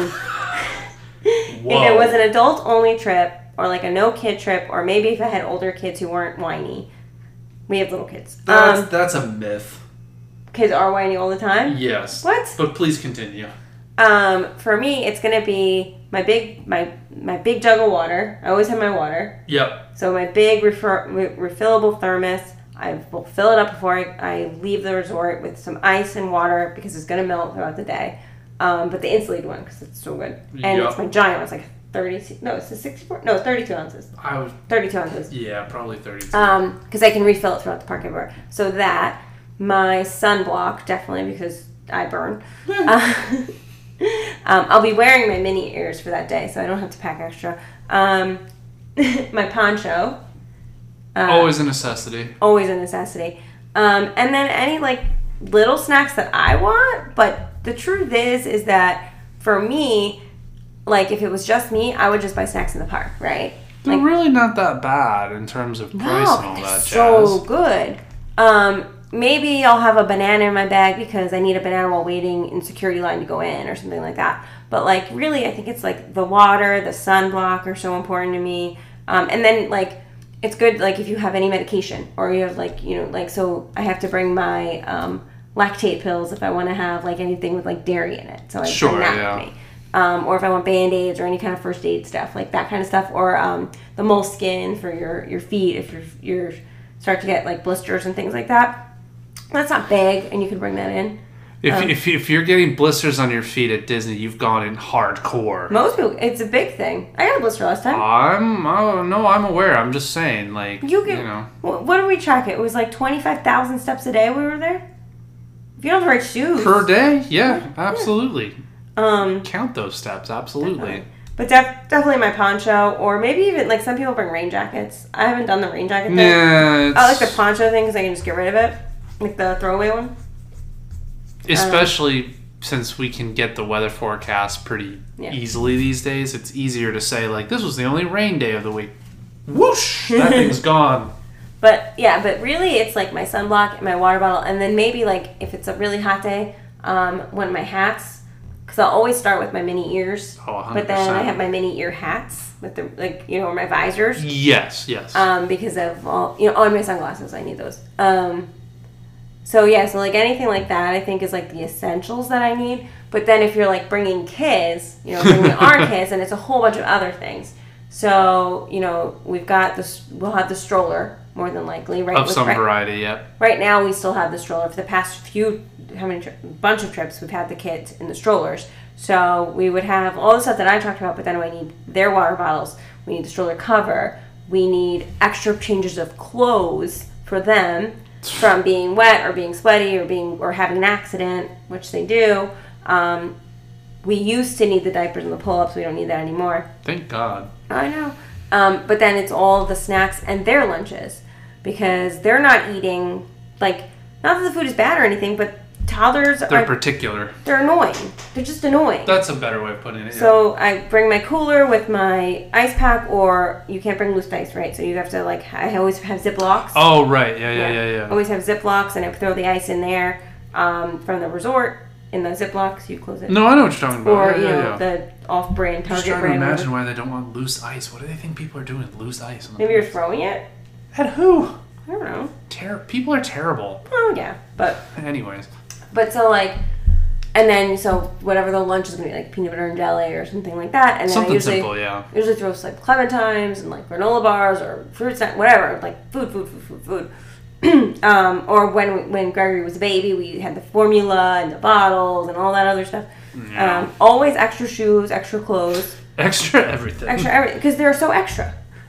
if it was an adult-only trip or, like, a no-kid trip, or maybe if I had older kids who weren't whiny. We have little kids. That's, um, that's a myth. Kids are whiny all the time? Yes. What? But please continue. Um, for me, it's going to be my big my my big jug of water. I always have my water. Yep. So my big refer- re- refillable thermos. I will fill it up before I, I leave the resort with some ice and water because it's going to melt throughout the day. Um, but the insulated one because it's so good. And yep. it's my giant one. It's like thirty-two. No, it's a sixty-four. No, thirty-two ounces. I would. thirty-two ounces. Yeah, probably thirty-two. Um, because I can refill it throughout the park everywhere. So that my sunblock definitely because I burn. uh, um, I'll be wearing my mini ears for that day, so I don't have to pack extra. Um, my poncho. Uh, always a necessity. Always a necessity. Um, and then any like little snacks that I want. But the truth is, is that for me, like if it was just me, I would just buy snacks in the park, right? They're like, really not that bad in terms of price no, and all that jazz. So good. Um, maybe I'll have a banana in my bag because I need a banana while waiting in security line to go in or something like that. But like really, I think it's like the water, the sunblock are so important to me. Um, and then like it's good like if you have any medication or you have like you know like so I have to bring my um, lactate pills if I want to have like anything with like dairy in it. So I sure, bring that yeah. with me. Um, or if I want Band-Aids or any kind of first aid stuff, like that kind of stuff, or um, the moleskin for your, your feet if you're, you're start to get like blisters and things like that. That's not big, and you can bring that in. If, um, if, if you're getting blisters on your feet at Disney, you've gone in hardcore. Most people, it's a big thing. I got a blister last time. I'm, oh, no, I'm aware. I'm just saying, like, you, get, you know. What did we track it? It was like twenty-five thousand steps a day we were there? If you don't have the right shoes. Per day? Yeah, absolutely. Yeah. Um, Count those steps, absolutely. Definitely. But def- definitely my poncho, or maybe even, like, some people bring rain jackets. I haven't done the rain jacket thing. Yeah, I like the poncho thing because I can just get rid of it. Like the throwaway one. Especially um, since we can get the weather forecast pretty yeah. easily these days. It's easier to say, like, this was the only rain day of the week. Whoosh! That thing's gone. But, yeah, but really it's, like, my sunblock and my water bottle. And then maybe, like, if it's a really hot day, um, one of my hats. Because I'll always start with my mini ears. Oh, one hundred percent. But then I have my mini ear hats with the, like, you know, my visors. Yes, yes. Um, because of all, you know, oh, and my sunglasses. I need those. Um, so, yeah, so, like, anything like that I think is, like, the essentials that I need. But then if you're, like, bringing kids, you know, bringing our kids, and it's a whole bunch of other things. So, you know, we've got this, we'll have the stroller, more than likely. Right, of some right, variety, yep. Right now, we still have the stroller. For the past few, how many, tri- bunch of trips, we've had the kids in the strollers. So we would have all the stuff that I talked about, but then we need their water bottles. We need the stroller cover. We need extra changes of clothes for them from being wet or being sweaty or being or having an accident, which they do. Um, we used to need the diapers and the pull-ups. We don't need that anymore. Thank God. I know. Um, but then it's all the snacks and their lunches because they're not eating, like, not that the food is bad or anything, but toddlers They're are particular. They're annoying. They're just annoying. That's a better way of putting it. So yeah. I bring my cooler with my ice pack, or you can't bring loose ice, right? So you have to, like, I always have Ziplocs. Oh, right. Yeah, yeah, yeah, yeah. Always have Ziplocs, and I throw the ice in there um, from the resort in the Ziplocs. You close it. No, I know what you're talking about. Or, yeah, you yeah, know, yeah. the off-brand Target I'm just trying brand. to imagine why they don't want loose ice. What do they think people are doing with loose ice? On the Maybe place? you're throwing it? At who? I don't know. Ter- people are terrible. Oh, yeah. But... Anyways. But so, like, and then, so whatever the lunch is going to be, like peanut butter and jelly or something like that. And then something I usually, simple, yeah. usually throw, like, clementines and, like, granola bars or fruit snack, whatever. Like, food, food, food, food, food. um, or when when Gregory was a baby, we had the formula and the bottles and all that other stuff. Yeah. Um, always extra shoes, extra clothes. Extra everything. Extra everything. Because they're so extra.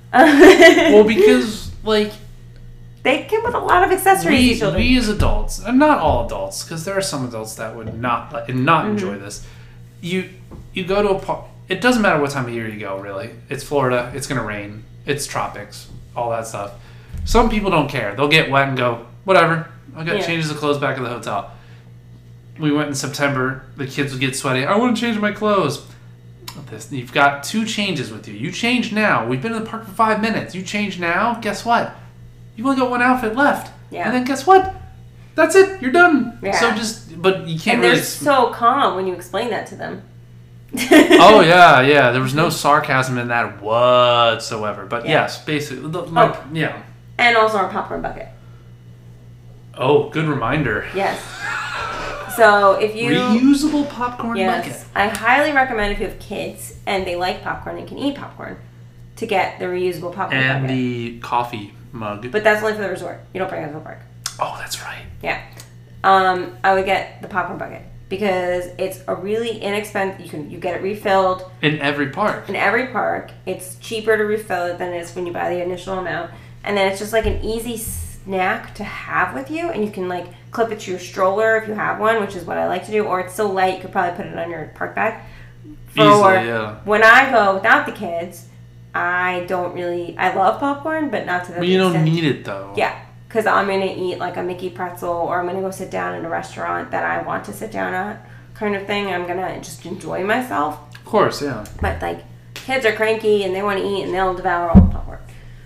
Well, because, like... They come with a lot of accessories. We, we as adults, and not all adults, because there are some adults that would not like, not mm-hmm. enjoy this. You you go to a park. It doesn't matter what time of year you go, really. It's Florida. It's gonna rain. It's tropics. All that stuff. Some people don't care. They'll get wet and go, whatever. I got yeah. changes of clothes back at the hotel. We went in September. The kids would get sweaty. I want to change my clothes. This, you've got two changes with you. You change now. We've been in the park for five minutes. You change now. Guess what? You've only got one outfit left. Yeah. And then guess what? That's it. You're done. Yeah. So just, but you can't and really... they're so calm when you explain that to them. Oh, yeah, yeah. There was no sarcasm in that whatsoever. But yeah. yes, basically, the, my, oh. yeah. And also our popcorn bucket. Oh, good reminder. Yes. So if you... Reusable popcorn yes, bucket. I highly recommend if you have kids and they like popcorn and can eat popcorn to get the reusable popcorn and bucket. And the coffee mug. But that's only for the resort. You don't bring it to the park. Oh, that's right. Yeah. Um, I would get the popcorn bucket. because it's a really inexpensive. You can you get it refilled in every park. In every park, it's cheaper to refill it than it is when you buy the initial amount, and then it's just like an easy snack to have with you, and you can like clip it to your stroller if you have one, which is what I like to do. Or it's so light you could probably put it on your park bag. For Easily, yeah. When I go without the kids, I don't really. I love popcorn, but not to the. But you extent. don't need it though. Yeah. Because I'm going to eat like a Mickey pretzel, or I'm going to go sit down in a restaurant that I want to sit down at, kind of thing. I'm going to just enjoy myself. Of course, yeah. But like, kids are cranky and they want to eat and they'll devour all the popcorn.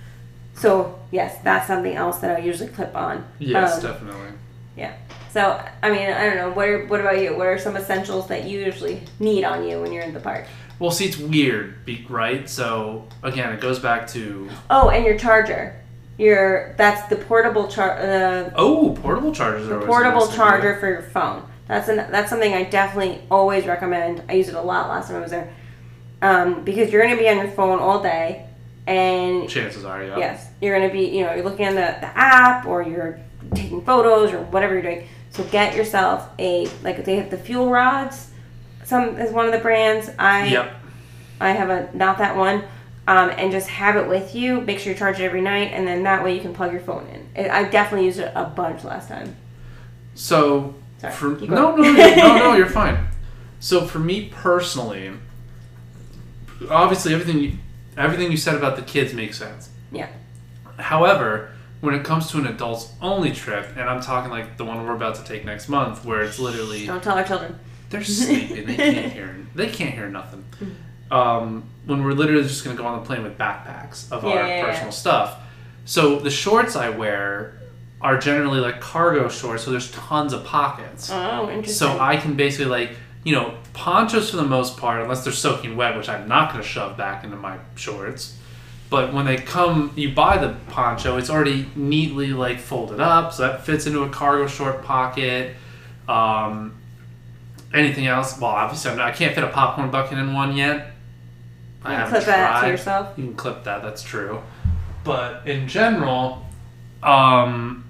So, yes, that's something else that I usually clip on. Yes, um, definitely. Yeah. So, I mean, I don't know. What are, what about you? What are some essentials that you usually need on you when you're in the park? Well, see, it's weird, be- right? So, again, it goes back to... Oh, and your charger. Your that's the portable char. Uh, oh, portable chargers are the always portable nice charger idea. for your phone. That's an that's something I definitely always recommend. I used it a lot last time I was there, um, because you're going to be on your phone all day, and chances are, yeah. Yes, you're going to be. You know, you're looking at the, the app, or you're taking photos, or whatever you're doing. So get yourself a like they have the fuel rods. Some is one of the brands. I yep. I have a not that one. Um, and just have it with you. Make sure you charge it every night, and then that way you can plug your phone in. It, I definitely used it a bunch last time. So, Sorry, for, keep no, going. no, no, no, you're fine. So for me personally, obviously everything you, everything you said about the kids makes sense. Yeah. However, when it comes to an adults only trip, and I'm talking like the one we're about to take next month, where it's literally Don't tell our children. they're sleeping, they can't hear, they can't hear nothing. Um, when we're literally just going to go on the plane with backpacks of Yeah, our yeah, personal yeah. stuff. So the shorts I wear are generally like cargo shorts, so there's tons of pockets. Oh, interesting. So I can basically like, you know, ponchos for the most part, unless they're soaking wet, which I'm not going to shove back into my shorts. But when they come, you buy the poncho, it's already neatly like folded up, so that fits into a cargo short pocket. Um, anything else? Well, obviously I'm not, I can't fit a popcorn bucket in one yet. I You haven't clip that tried. to yourself. You can clip that. That's true. But in general, um,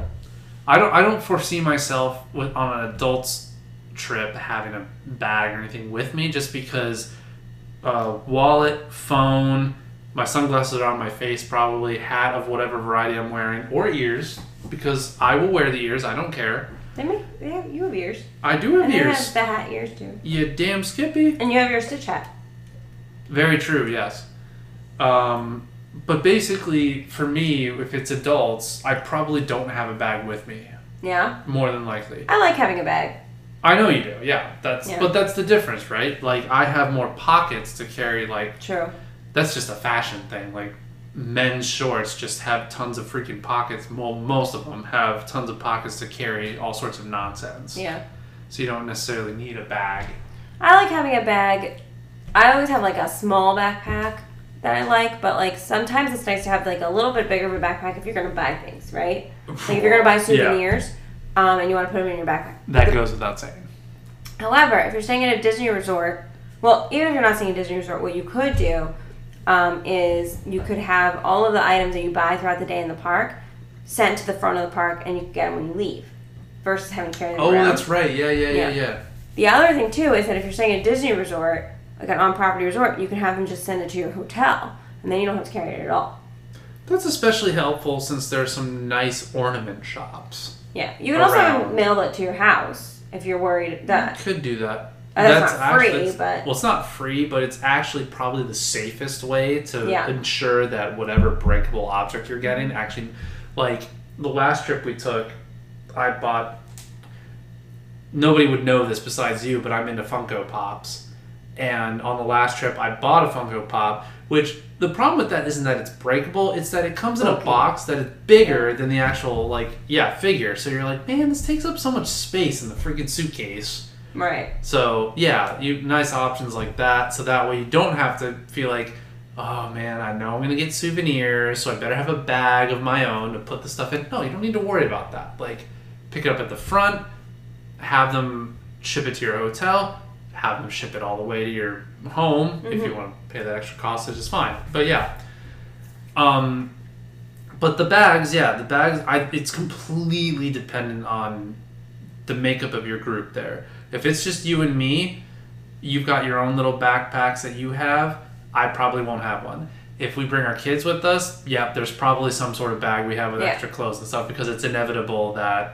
I don't. I don't foresee myself with, on an adult's trip having a bag or anything with me, just because uh, wallet, phone, my sunglasses are on my face, probably hat of whatever variety I'm wearing, or ears, because I will wear the ears. I don't care. They make, they have, you have ears. I do have and ears. They have the hat ears too. You damn Skippy. And you have your Stitch hat. Very true, yes. Um, but basically, for me, if it's adults, I probably don't have a bag with me. Yeah. More than likely. I like having a bag. I know you do, yeah. That's Yeah. But that's the difference, right? Like, I have more pockets to carry, like... True. That's just a fashion thing. Like, men's shorts just have tons of freaking pockets. Well, most of them have tons of pockets to carry all sorts of nonsense. Yeah. So you don't necessarily need a bag. I like having a bag. I always have like a small backpack that I like, but like sometimes it's nice to have like a little bit bigger of a backpack if you're gonna buy things, right? Like if you're gonna buy souvenirs, yeah. um, and you want to put them in your backpack. That goes without saying. However, if you're staying at a Disney resort, well, even if you're not staying at a Disney resort, what you could do um, is you could have all of the items that you buy throughout the day in the park sent to the front of the park, and you can get them when you leave, versus having to carry them Oh, around. that's right. Yeah, yeah, yeah, Yeah. yeah. The other thing too is that if you're staying at a Disney resort, like an on-property resort, you can have them just send it to your hotel, and then you don't have to carry it at all. That's especially helpful since there's some nice ornament shops. Yeah, you can Around. also mail it to your house if you're worried that. You could do that. Uh, that's not free, that's- but- well, it's not free, but it's actually probably the safest way to Yeah. ensure that whatever breakable object you're getting actually, like the last trip we took, I bought. Nobody would know this besides you, but I'm into Funko Pops. And on the last trip, I bought a Funko Pop, which the problem with that isn't that it's breakable, it's that it comes in a Okay. box that is bigger than the actual, like, yeah, figure. So you're like, man, this takes up so much space in the freaking suitcase. Right. So, yeah, you nice options like that, so that way you don't have to feel like, oh man, I know I'm going to get souvenirs, so I better have a bag of my own to put the stuff in. No, you don't need to worry about that. Like, pick it up at the front, have them ship it to your hotel, have them ship it all the way to your home. Mm-hmm. If you want to pay that extra cost, which is fine. But yeah. Um, but the bags, yeah, the bags, I, it's completely dependent on the makeup of your group there. If it's just you and me, you've got your own little backpacks that you have. I probably won't have one. If we bring our kids with us, yeah, there's probably some sort of bag we have with Yeah. extra clothes and stuff because it's inevitable that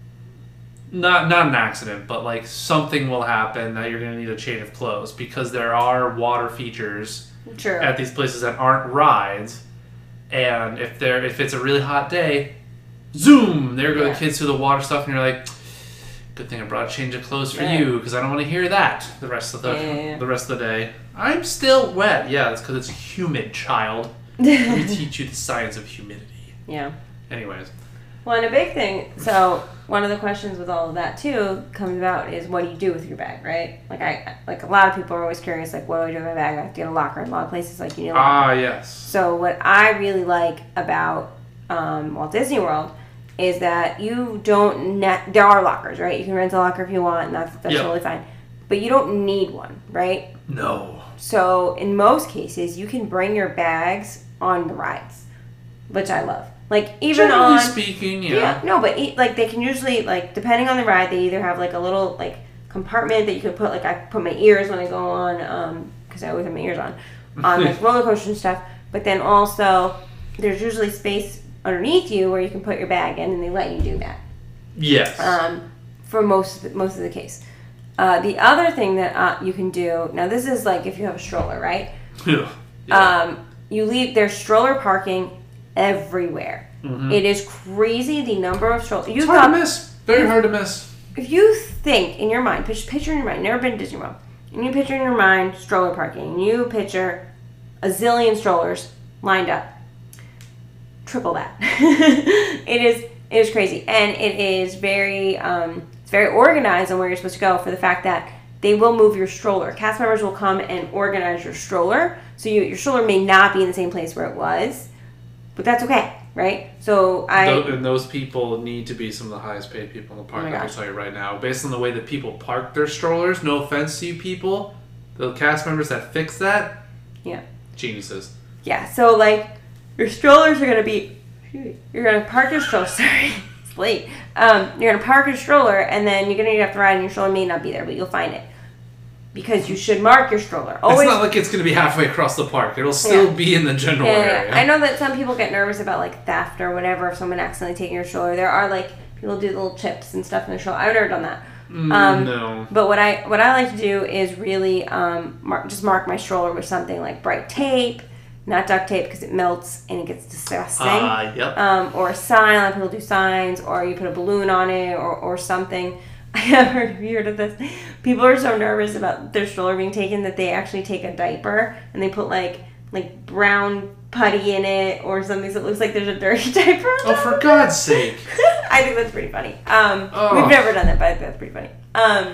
not not an accident, but like something will happen that you're going to need a chain of clothes because there are water features True. at these places that aren't rides. And if they're if it's a really hot day, zoom, there go Yeah. the kids through the water stuff, and you're like, good thing I brought a change of clothes for Yeah. you because I don't want to hear that the rest of the Yeah, yeah, yeah. the rest of the day. I'm still wet. Yeah, that's because it's humid, child. Let me teach you the science of humidity. Yeah. Anyways, Well, and a big thing, so one of the questions with all of that too comes about is what do you do with your bag, right? Like I, like a lot of people are always curious, like what do I do with my bag? I have to get a locker. In a lot of places, like you need a locker. ah yes, So what I really like about um, Walt Disney World is that you don't net. There are lockers, right? You can rent a locker if you want, and that's that's Yep. totally fine. But you don't need one, right? no. So in most cases, you can bring your bags on the rides, which I love. Like even Generally on speaking, yeah. yeah, no, but e- like they can usually like depending on the ride, they either have like a little like compartment that you can put like I put my ears when I go on um because I always have my ears on on like roller coaster and stuff. But then also there's usually space underneath you where you can put your bag in, and they let you do that. Yes. Um, for most of the, most of the case. Uh, the other thing that uh, you can do now, this is like if you have a stroller, right? yeah. Um, you leave there's stroller parking everywhere. Mhm. It is crazy the number of strollers. You It's hard thought, to miss. Very hard to miss. if you think in your mind, picture, picture in your mind, never been to Disney World, and you picture in your mind stroller parking, and you picture a zillion strollers lined up, triple that. it is it is crazy, and it is very um, it's very organized on where you're supposed to go for the fact that they will move your stroller. Cast members will come and organize your stroller, so you, your stroller may not be in the same place where it was, but that's okay, right? So I Tho- and those people need to be some of the highest paid people in the park. Oh my I can gosh. tell you right now, based on the way that people park their strollers. No offense to you people, the cast members that fix that, yeah. geniuses. Yeah, so like your strollers are gonna be, you're gonna park your stroller. Sorry, it's late. Um, you're gonna park your stroller, and then you're gonna have to ride, and your stroller may not be there, but you'll find it because you should mark your stroller. Always. It's not like it's going to be halfway across the park. It'll still Yeah. be in the general Yeah, area. yeah. I know that some people get nervous about like theft or whatever if someone accidentally taking your stroller. There are like people do little chips and stuff in their stroller. I've never done that. Mm, Um, no. But what I what I like to do is really um, mark, just mark my stroller with something like bright tape, not duct tape because it melts and it gets disgusting. Ah, yep. Um, or a sign, like people do signs, or you put a balloon on it, or, or something. I have heard, have you heard of this? People are so nervous about their stroller being taken that they actually take a diaper and they put like like brown putty in it or something so it looks like there's a dirty diaper. on Oh, top for of it. God's sake. I think that's pretty funny. Um, Oh. We've never done that, but I think that's pretty funny. Um,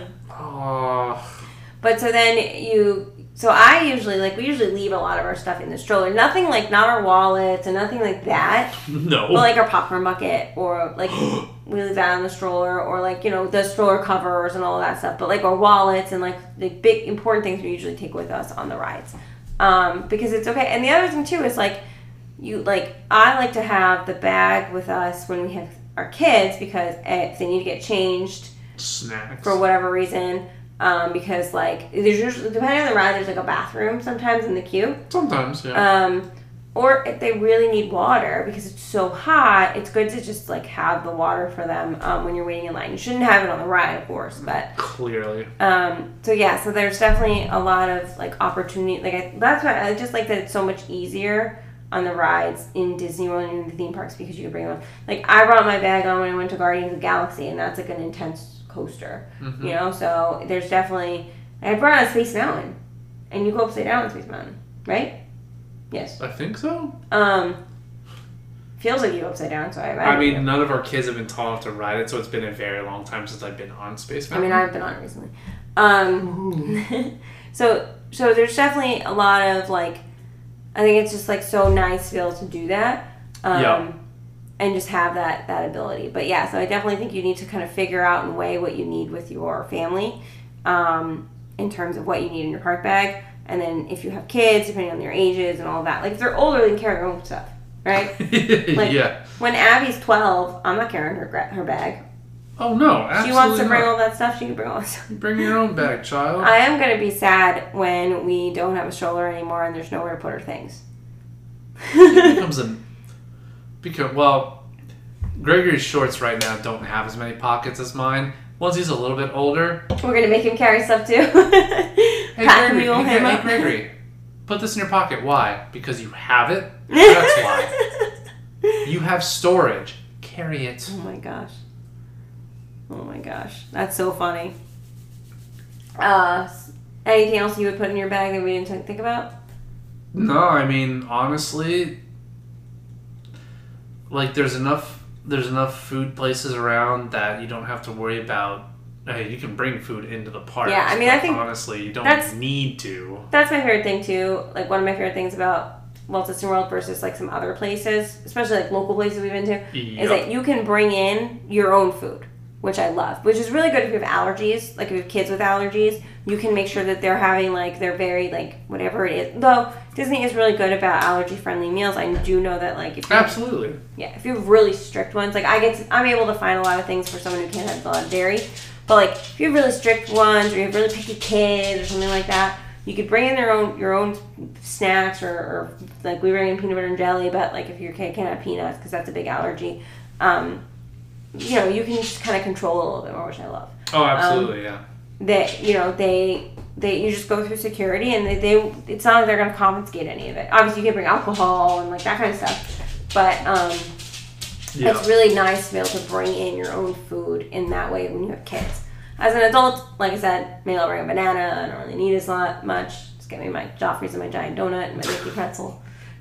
Oh. but so then you, so I usually, like, we usually leave a lot of our stuff in the stroller. Nothing like, not our wallets and nothing like that. No. But like our popcorn bucket or like we leave that on the stroller or like, you know, the stroller covers and all that stuff. But like our wallets and like the big important things we usually take with us on the rides. Um, because it's okay. And the other thing too is like, you like, I like to have the bag with us when we have our kids because eh, if they need to get changed Snacks. for whatever reason. Um, because like there's usually depending on the ride, there's like a bathroom sometimes in the queue. Sometimes, yeah. Um, or if they really need water because it's so hot, it's good to just like have the water for them um, when you're waiting in line. You shouldn't have it on the ride, of course, but Clearly. um, so yeah. So there's definitely a lot of like opportunity. Like I, that's why I just like that it's so much easier on the rides in Disney World and in the theme parks because you can bring them. Like I brought my bag on when I went to Guardians of the Galaxy, and that's like an intense coaster, Mm-hmm. you know. So there's definitely. I brought on Space Mountain, and you go upside down on Space Mountain, right? Yes. I think so. Um, feels like you go upside down, so I. I mean, none of our kids have been tall enough to ride it, so it's been a very long time since I've been on Space I Mountain. mean, I've been on it recently. Um, so so there's definitely a lot of like, I think it's just like so nice to be able to do that. Um, Yeah. And just have that that ability. But yeah, so I definitely think you need to kind of figure out and weigh what you need with your family, um, in terms of what you need in your park bag. And then if you have kids, depending on their ages and all that, like if they're older, they can carry their own stuff, right? Like, yeah. When Abby's twelve, I'm not carrying her gra- her bag. Oh, no, absolutely She wants to bring not. all that stuff, she can bring all that stuff. You bring your own bag, child. I am going to be sad when we don't have a stroller anymore and there's nowhere to put our things. It becomes a... Because, well, Gregory's shorts right now don't have as many pockets as mine. Once he's a little bit older... We're going to make him carry stuff, too. Hey, Pack Gregory, mule hey, him hey, up. Gregory, put this in your pocket. Why? Because you have it? That's why. You have storage. Carry it. Oh, my gosh. Oh, my gosh. That's so funny. Uh, anything else you would put in your bag that we didn't think about? No, I mean, honestly, like, there's enough there's enough food places around that you don't have to worry about, hey, you can bring food into the park. Yeah, I mean, I think honestly, you don't that's- need to. That's my favorite thing, too. Like, one of my favorite things about Walt Disney World versus, like, some other places, especially, like, local places we've been to, Yep. is that you can bring in your own food, which I love. Which is really good if you have allergies. Like, if you have kids with allergies, you can make sure that they're having, like, they're very, like, whatever it is. Though, Disney is really good about allergy-friendly meals. I do know that, like, if you Absolutely. Yeah, if you have really strict ones, like I get, to, I'm able to find a lot of things for someone who can't have a lot of dairy. But like, if you have really strict ones, or you have really picky kids, or something like that, you could bring in their own your own snacks, or, or like we bring in peanut butter and jelly. But like, if your kid can't have peanuts because that's a big allergy, um, you know, you can just kind of control it a little bit more, which I love. Oh, absolutely, Um, yeah. That you know they. They, you just go through security, and they, they it's not like they're going to confiscate any of it. Obviously, you can bring alcohol and like that kind of stuff, but um, Yeah. it's really nice to be able to bring in your own food in that way when you have kids. As an adult, like I said, maybe I'll bring a banana. I don't really need as lot much. Just get me my Joffrey's and my giant donut and my Mickey pretzel.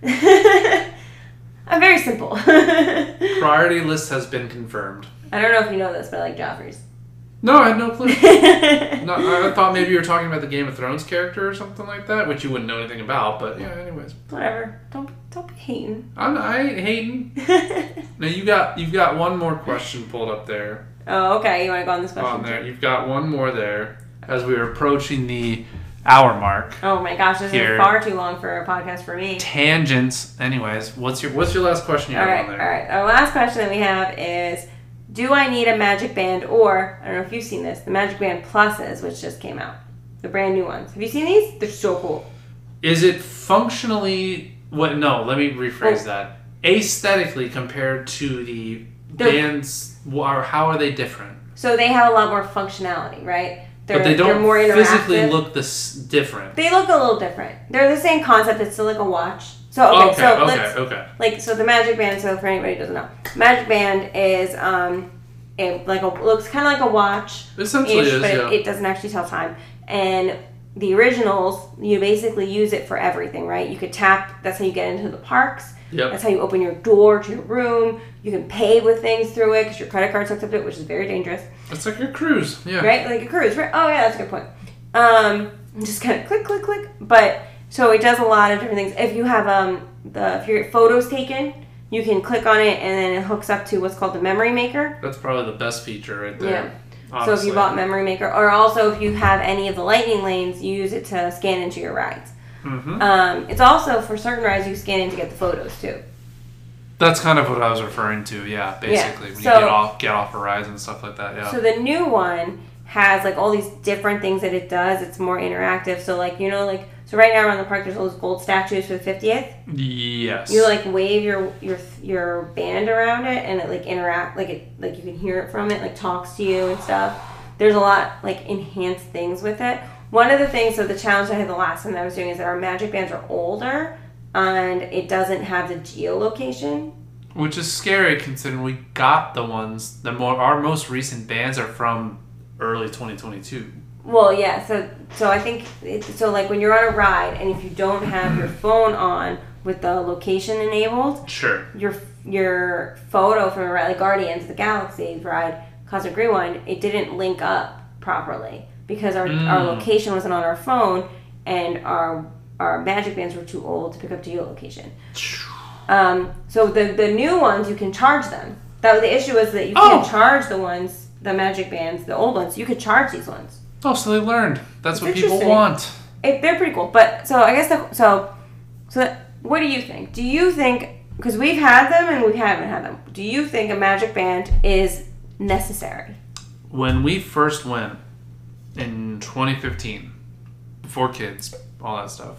I'm very simple. Priority list has been confirmed. I don't know if you know this, but I like Joffrey's. No, I had no clue. No, I thought maybe you were talking about the Game of Thrones character or something like that, which you wouldn't know anything about. But yeah, anyways, Whatever. Don't don't be hating. I'm, I ain't hating. Now you got you've got one more question pulled up there. Oh, okay. You want to go on this question? On there, you've got one more there as we are approaching the hour mark. Oh my gosh, this Here. is far too long for a podcast for me. Tangents. Anyways, what's your what's your last question you All have right, on all there? right. Our last question that we have is, do I need a Magic Band, or, I don't know if you've seen this, the Magic Band Pluses, which just came out. The brand new ones. Have you seen these? They're so cool. Is it functionally what? No, let me rephrase Oh. that. Aesthetically compared to the They're- bands, or how are they different? So they have a lot more functionality, right? They're, but they they're don't more physically interactive. look this different. They look a little different. They're the same concept. It's still like a watch. So, okay, okay, so okay, let's, okay. like, so the Magic Band, so for anybody who doesn't know, Magic Band is, um, it like a, looks kind of like a watch. Essentially ish, is, but yeah. it, it doesn't actually tell time. And the originals, you basically use it for everything, right? You could tap, that's how you get into the parks. Yep. That's how you open your door to your room. You can pay with things through it because your credit card's hooked up to it, which is very dangerous. It's like a cruise, yeah. Right? Like a cruise, right? Oh, yeah, that's a good point. Um, just kind of click, click, click. But, so it does a lot of different things. If you have, um, the, if your photos taken, you can click on it and then it hooks up to what's called the Memory Maker. That's probably the best feature right there. Yeah. Honestly. So if you bought Memory Maker, or also if you have any of the lightning lanes, you use it to scan into your rides. Mm-hmm. Um, it's also, for certain rides, you scan in to get the photos, too. That's kind of what I was referring to, yeah, basically. Yeah, When so- you get off get off a ride and stuff like that, yeah. So the new one has like all these different things that it does. It's more interactive. So like, you know, like, so right now around the park there's all those gold statues for the fiftieth. Yes. You like wave your your your band around it and it like interact, like it like you can hear it from it, like talks to you and stuff. There's a lot like enhanced things with it. One of the things, so the challenge I had the last time that I was doing is that our Magic Bands are older and it doesn't have the geolocation. Which is scary considering we got the ones, the more our most recent bands are from early twenty twenty-two. Well, yeah. So, so I think it, so. Like when you're on a ride, and if you don't have your phone on with the location enabled, Sure. your your photo from a ride, like Guardians of the Galaxy ride, Cosmic Rewind, it didn't link up properly because our Mm. our location wasn't on our phone, and our our Magic Bands were too old to pick up geolocation. Um, so the the new ones you can charge them. That the issue was that you can't Oh. charge the ones, the Magic Bands, the old ones. You could charge these ones. Oh, so they learned. That's It's what people interesting. want. It, they're pretty cool, but so I guess the, so. So that, what do you think? Do you think, because we've had them and we haven't had them, do you think a Magic Band is necessary? when we first went in twenty fifteen, before kids, all that stuff,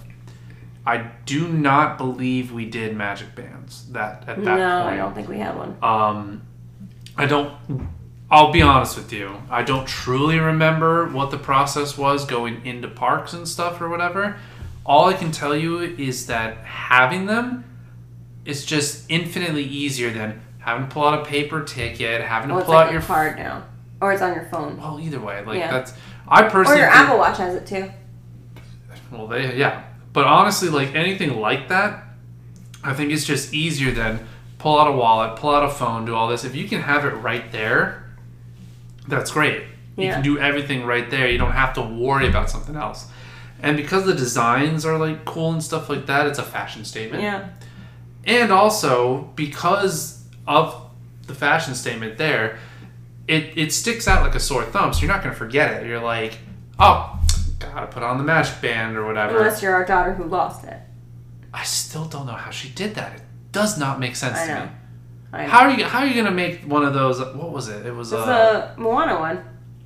I do not believe we did magic bands that at that no, point. No, I don't think we had one. Um, I don't. I'll be honest with you. I don't truly remember what the process was going into parks and stuff or whatever. All I can tell you is that having them is just infinitely easier than having to pull out a paper ticket, having to well, pull it's like out a your card now, or it's on your phone. Well, either way, like yeah. that's. I personally. Or your think, Apple Watch has it too. Well, they yeah, but honestly, like anything like that, I think it's just easier than pull out a wallet, pull out a phone, do all this. If you can have it right there, that's great. You yeah. can do everything right there. You don't have to worry about something else. And because the designs are like cool and stuff like that, it's a fashion statement. Yeah. And also because of the fashion statement there, it it sticks out like a sore thumb. So you're not going to forget it. You're like, oh, gotta put on the magic band or whatever. Unless you're our daughter who lost it. I still don't know how she did that. It does not make sense I to know. me. I know. How are you? How are you gonna make one of those? What was it? It was It's uh, a Moana one.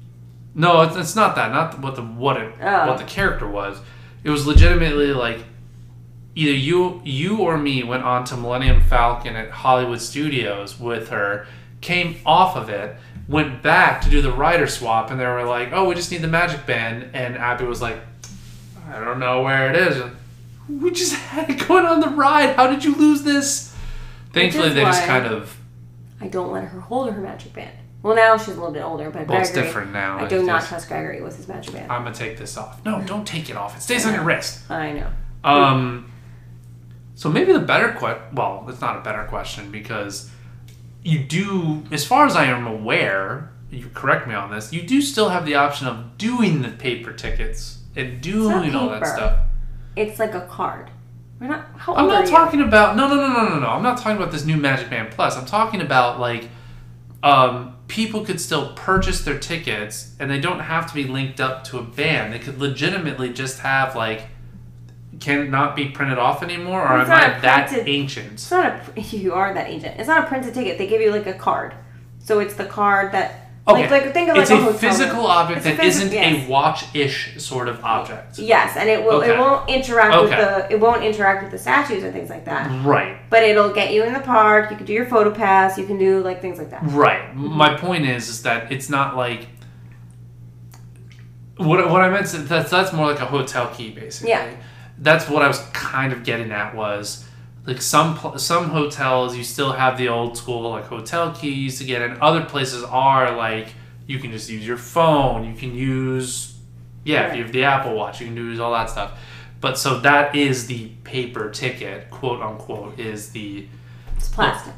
No, it's, it's not that. Not what the what it Oh. what the character was. It was legitimately like either you you or me went on to Millennium Falcon at Hollywood Studios with her, came off of it, went back to do the rider swap, and they were like, "Oh, we just need the magic band," and Abby was like, "I don't know where it is." We just had it going on the ride. How did you lose this? Thankfully, they just kind of. I don't let her hold her magic band. Well, now she's a little bit older, but Well, Gregory, it's different now. I It's do not just- trust Gregory with his magic band. I'm gonna take this off. No, don't take it off. It stays on your wrist. I know. Um. So maybe the better question. Well, it's not a better question because you do, as far as I am aware, you correct me on this. You do still have the option of doing the paper tickets and doing all that paper. stuff. It's like a card. We're not. How I'm old not are talking you? about no no no no no no. I'm not talking about this new Magic Band Plus. I'm talking about like um, people could still purchase their tickets and they don't have to be linked up to a band. They could legitimately just have like can it not be printed off anymore, or It's am not I a that printed- ancient? It's not a. You are that agent. It's not a printed ticket. They give you like a card. So it's the card that. Okay. Like, like think of like it's a, a, hotel physical room. object It's a that phys- isn't yes. a watch-ish sort of object. Yes, and it will. Okay. It won't interact Okay. with the. It won't interact with the statues and things like that. Right. But it'll get you in the park. You can do your photo pass. You can do like things like that. Right. My point is, is that it's not like what what I meant. To, that's that's more like a hotel key, basically. Yeah. That's what I was kind of getting at was like some pl- some hotels you still have the old school like hotel keys to get in. Other places are like you can just use your phone. You can use yeah, if you have the Apple Watch, you can use all that stuff. But so that is the paper ticket, quote unquote, is the It's plastic.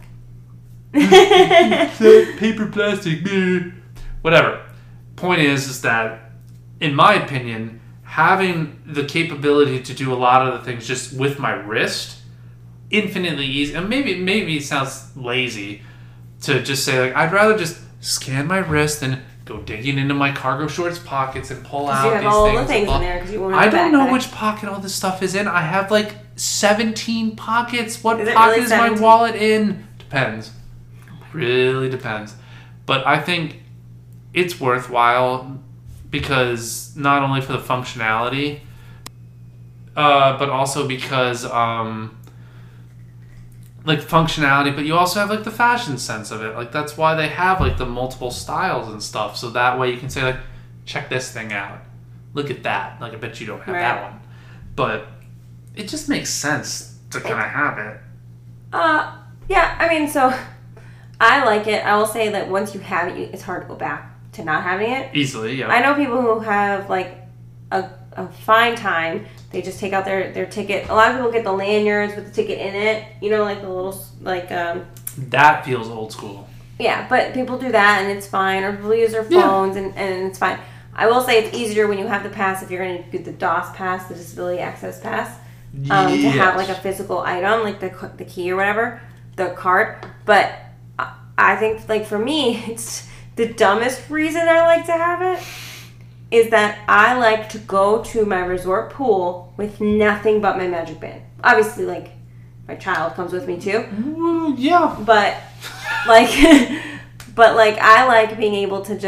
paper plastic whatever. Point is is that in my opinion having the capability to do a lot of the things just with my wrist infinitely easy, and maybe maybe it sounds lazy to just say like I'd rather just scan my wrist than go digging into my cargo shorts pockets and pull out You have these all things. the things All- in there because you won't have I a don't know backpack. which pocket all this stuff is in. I have like seventeen pockets. What Is it pocket really is my seventeen? wallet in? Depends. Really depends. But I think it's worthwhile because not only for the functionality, uh, but also because um, like functionality, but you also have like the fashion sense of it. Like that's why they have like the multiple styles and stuff. So that way you can say like, check this thing out. Look at that. Like I bet you don't have Right. that one. But it just makes sense to kind of have it. Uh, yeah. I mean, so I like it. I will say that once you have it, you, it's hard to go back to not having it. Easily, yeah. I know people who have like a, a fine time. They just take out their, their ticket. A lot of people get the lanyards with the ticket in it. You know, like the little like um That feels old school. yeah. But people do that and it's fine. Or people use their Yeah. phones and, and it's fine. I will say it's easier when you have the pass if you're going to do the DOS pass, the Disability Access Pass, um, to have like a physical item, like the the key or whatever, the card. But I- I think like for me, it's the dumbest reason I like to have it is that I like to go to my resort pool with nothing but my magic band. Obviously, like my child comes with me too, Well, yeah. but like, but like I like being able to just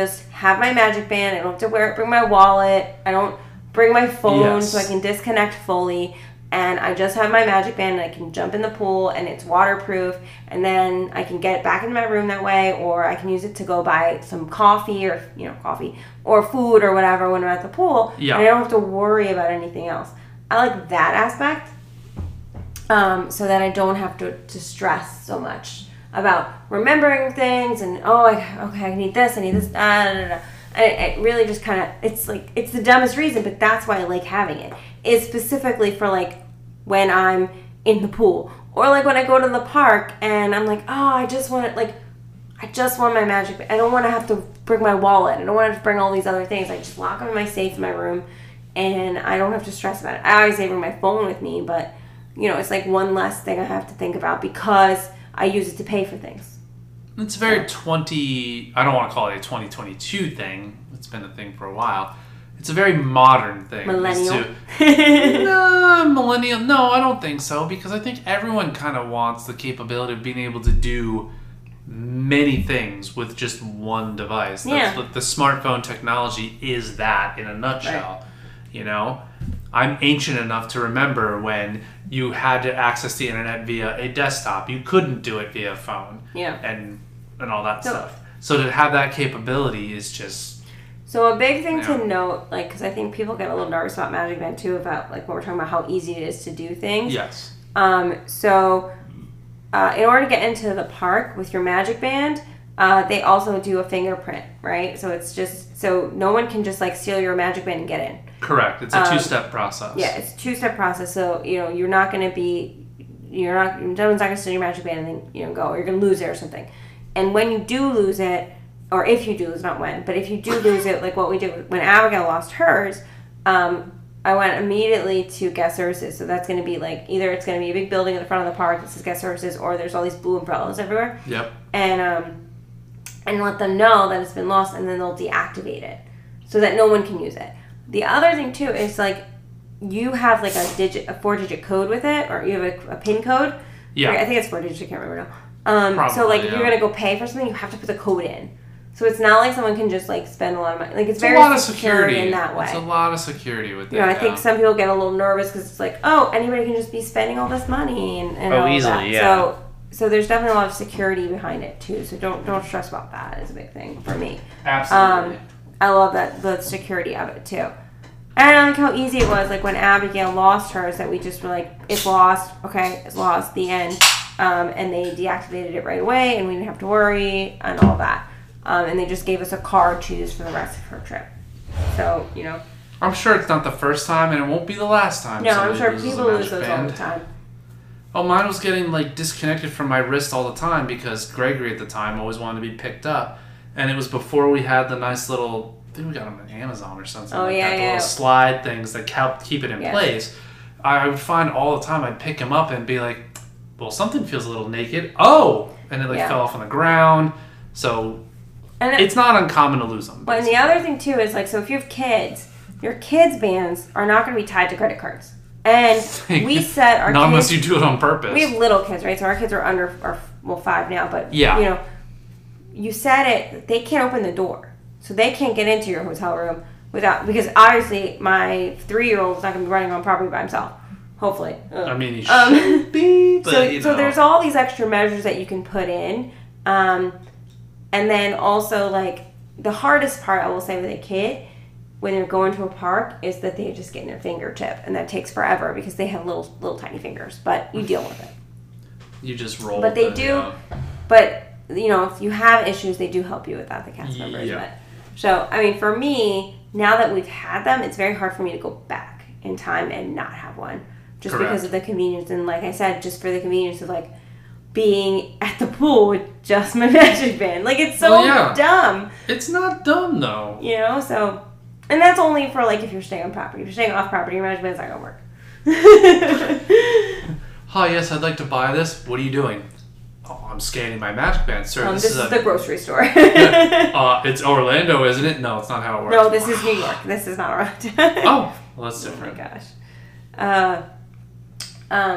have my Magic Band. I don't have to wear it, bring my wallet. I don't bring my phone Yes. so I can disconnect fully. And I just have my Magic Band and I can jump in the pool and it's waterproof. And then I can get back into my room that way, or I can use it to go buy some coffee or, you know, coffee or food or whatever when I'm at the pool. Yeah. And I don't have to worry about anything else. I like that aspect um, so that I don't have to, to stress so much about remembering things and, oh, I, okay, I need this, I need this, da, da, da, da. And it, it really just kind of, it's like, it's the dumbest reason, but that's why I like having it. Is specifically for like when I'm in the pool or like when I go to the park and I'm like, oh, I just want it, like, I just want my Magic Band. I don't want to have to bring my wallet. I don't want to bring all these other things. I just lock them in my safe in my room and I don't have to stress about it. I always say bring my phone with me, but you know, it's like one less thing I have to think about because I use it to pay for things. It's a very twenty, I don't want to call it a twenty twenty-two thing. It's been a thing for a while. It's a very modern thing. Millennial? To, no, millennial. No, I don't think so, because I think everyone kind of wants the capability of being able to do many things with just one device. Yeah. That's what the smartphone technology is, that in a nutshell. Right. You know? I'm ancient enough to remember when you had to access the internet via a desktop. You couldn't do it via phone. Yeah. And and all that So- stuff. So to have that capability is just... So a big thing Yeah. to note, like, because I think people get a little nervous about Magic Band too, about like when we're talking about how easy it is to do things. Yes. Um, so uh, in order to get into the park with your Magic Band, uh, they also do a fingerprint, right? So it's just, so no one can just like steal your Magic Band and get in. Correct. It's a Um, two-step process. Yeah, it's a two-step process. So, you know, you're not going to be, you're not, no one's not going to steal your Magic Band and then, you know, go, or you're going to lose it or something. And when you do lose it, or if you do lose, not when, but if you do lose it, like what we did when Abigail lost hers, um, I went immediately to guest services. So that's going to be like, either it's going to be a big building in the front of the park that says guest services, or there's all these blue umbrellas everywhere. Yep. And, um, and let them know that it's been lost, and then they'll deactivate it so that no one can use it. The other thing too is like, you have like a digit, a four digit code with it, or you have a, a pin code. Yeah. I think it's four digits, I can't remember now. Um, Probably, so like if yeah. you're going to go pay for something, you have to put the code in. So it's not like someone can just like spend a lot of money. Like it's, It's very a lot of secure security in that way. It's a lot of security with it. You know, I yeah. think some people get a little nervous because it's like, oh, anybody can just be spending all this money and, and Oh, all easily, that. yeah. So, so there's definitely a lot of security behind it too. So don't don't stress about that. It's a big thing for me. Absolutely. Um, I love that the security of it too. And I like how easy it was. Like when Abigail lost hers, that we just were like, it's lost. Okay, it's lost. The end. Um, and they deactivated it right away, and we didn't have to worry and all that. Um, and they just gave us a card to use for the rest of her trip. So, you know. I'm sure it's not the first time, and it won't be the last time. No, I'm somebody sure loses a people lose Magic those all Band. the time. Oh, mine was getting like disconnected from my wrist all the time because Gregory at the time always wanted to be picked up, and it was before we had the nice little. I think we got them on Amazon or something Oh, like yeah, that. The yeah. little slide things that help keep it in Yeah. place. I would find all the time I'd pick him up and be like, "Well, something feels a little naked." Oh, and it like Yeah. fell off on the ground. So And it, it's not uncommon to lose them. But and the other thing too is like, so if you have kids, your kids' bands are not going to be tied to credit cards. And we set our not kids. unless you do it on purpose. We have little kids, right? So our kids are under, are well, five now, but Yeah. you know, you set it. They can't open the door, so they can't get into your hotel room without, because obviously my three-year-old is not going to be running on property by himself. Hopefully. Ugh. I mean, he Um, should be, but so, you so know. there's all these extra measures that you can put in, um, and then also like the hardest part I will say with a kid when they're going to a park is that they just get in their fingertip, and that takes forever because they have little little tiny fingers. But you deal with it. You just roll. But they the, do, uh, but you know, if you have issues, they do help you with that. The cast members, Yeah. but so I mean, for me, now that we've had them, it's very hard for me to go back in time and not have one, just Correct. because of the convenience. And like I said, just for the convenience of like being at the pool with just my Magic Band. Like it's so Well, yeah. dumb, It's not dumb though. you know. So, and that's only for like if you're staying on property. If you're staying off property, your Magic Band's not gonna work. Hi, yes, I'd like to buy this. What are you doing? Oh, I'm scanning my Magic Band, sir. Um, this, this is, is a, the grocery store. uh, it's Orlando, isn't it? No, it's not how it works. No, this is New York. This is not Orlando. Oh, well, that's Oh my different. gosh. Uh, um,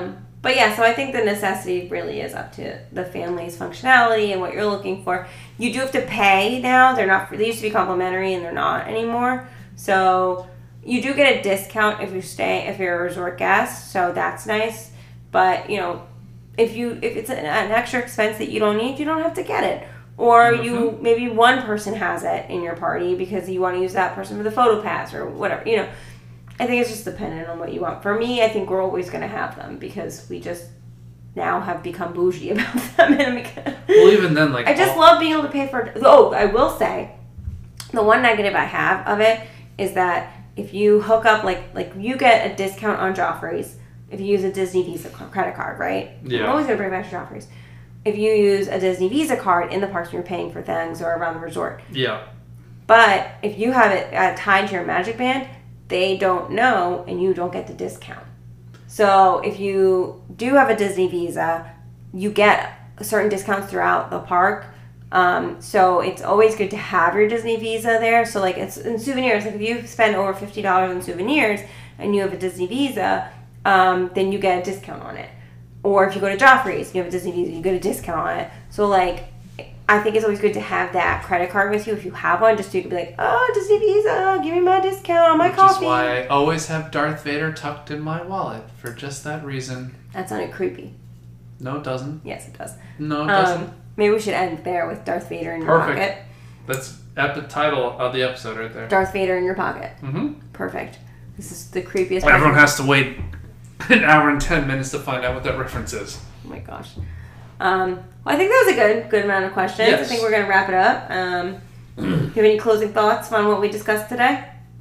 But yeah, so I think the necessity really is up to the family's functionality and what you're looking for. You do have to pay now. They're not. They used to be complimentary, and they're not anymore. So you do get a discount if you stay if you're a resort guest. So that's nice. But you know, if you if it's an, an extra expense that you don't need, you don't have to get it. Or mm-hmm. you maybe one person has it in your party because you want to use that person for the photo pass or whatever. You know. I think it's just dependent on what you want. For me, I think we're always going to have them because we just now have become bougie about them. And because well, even then, like... I just all... love being able to pay for... Oh, I will say, the one negative I have of it is that if you hook up, like, like you get a discount on Joffrey's if you use a Disney Visa credit card, right? Yeah. I'm always going to bring back to Joffrey's. If you use a Disney Visa card in the parks and you're paying for things or around the resort. Yeah. But if you have it uh, tied to your Magic Band... they don't know and you don't get the discount. So if you do have a Disney Visa, you get certain discounts throughout the park. Um, so it's always good to have your Disney Visa there. So like it's in souvenirs, like if you spend over fifty dollars on souvenirs and you have a Disney Visa, um, then you get a discount on it. Or if you go to Joffrey's, you have a Disney Visa, you get a discount on it. So like I think it's always good to have that credit card with you if you have one, just so you can be like, oh, Disney Visa, give me my discount on my Which coffee. Which is why I always have Darth Vader tucked in my wallet for just that reason. That sounded creepy. No, it doesn't. Yes, it does. No, it doesn't. Um, maybe we should end there with Darth Vader in your Perfect. pocket. That's at the title of the episode right there. Darth Vader in your pocket. Mm-hmm. Perfect. This is the creepiest. Everyone has to wait an hour and ten minutes to find out what that reference is. Oh my gosh. Um, well, I think that was a good good amount of questions. Yes. I think we're going to wrap it up. Um, do you have any closing thoughts on what we discussed today?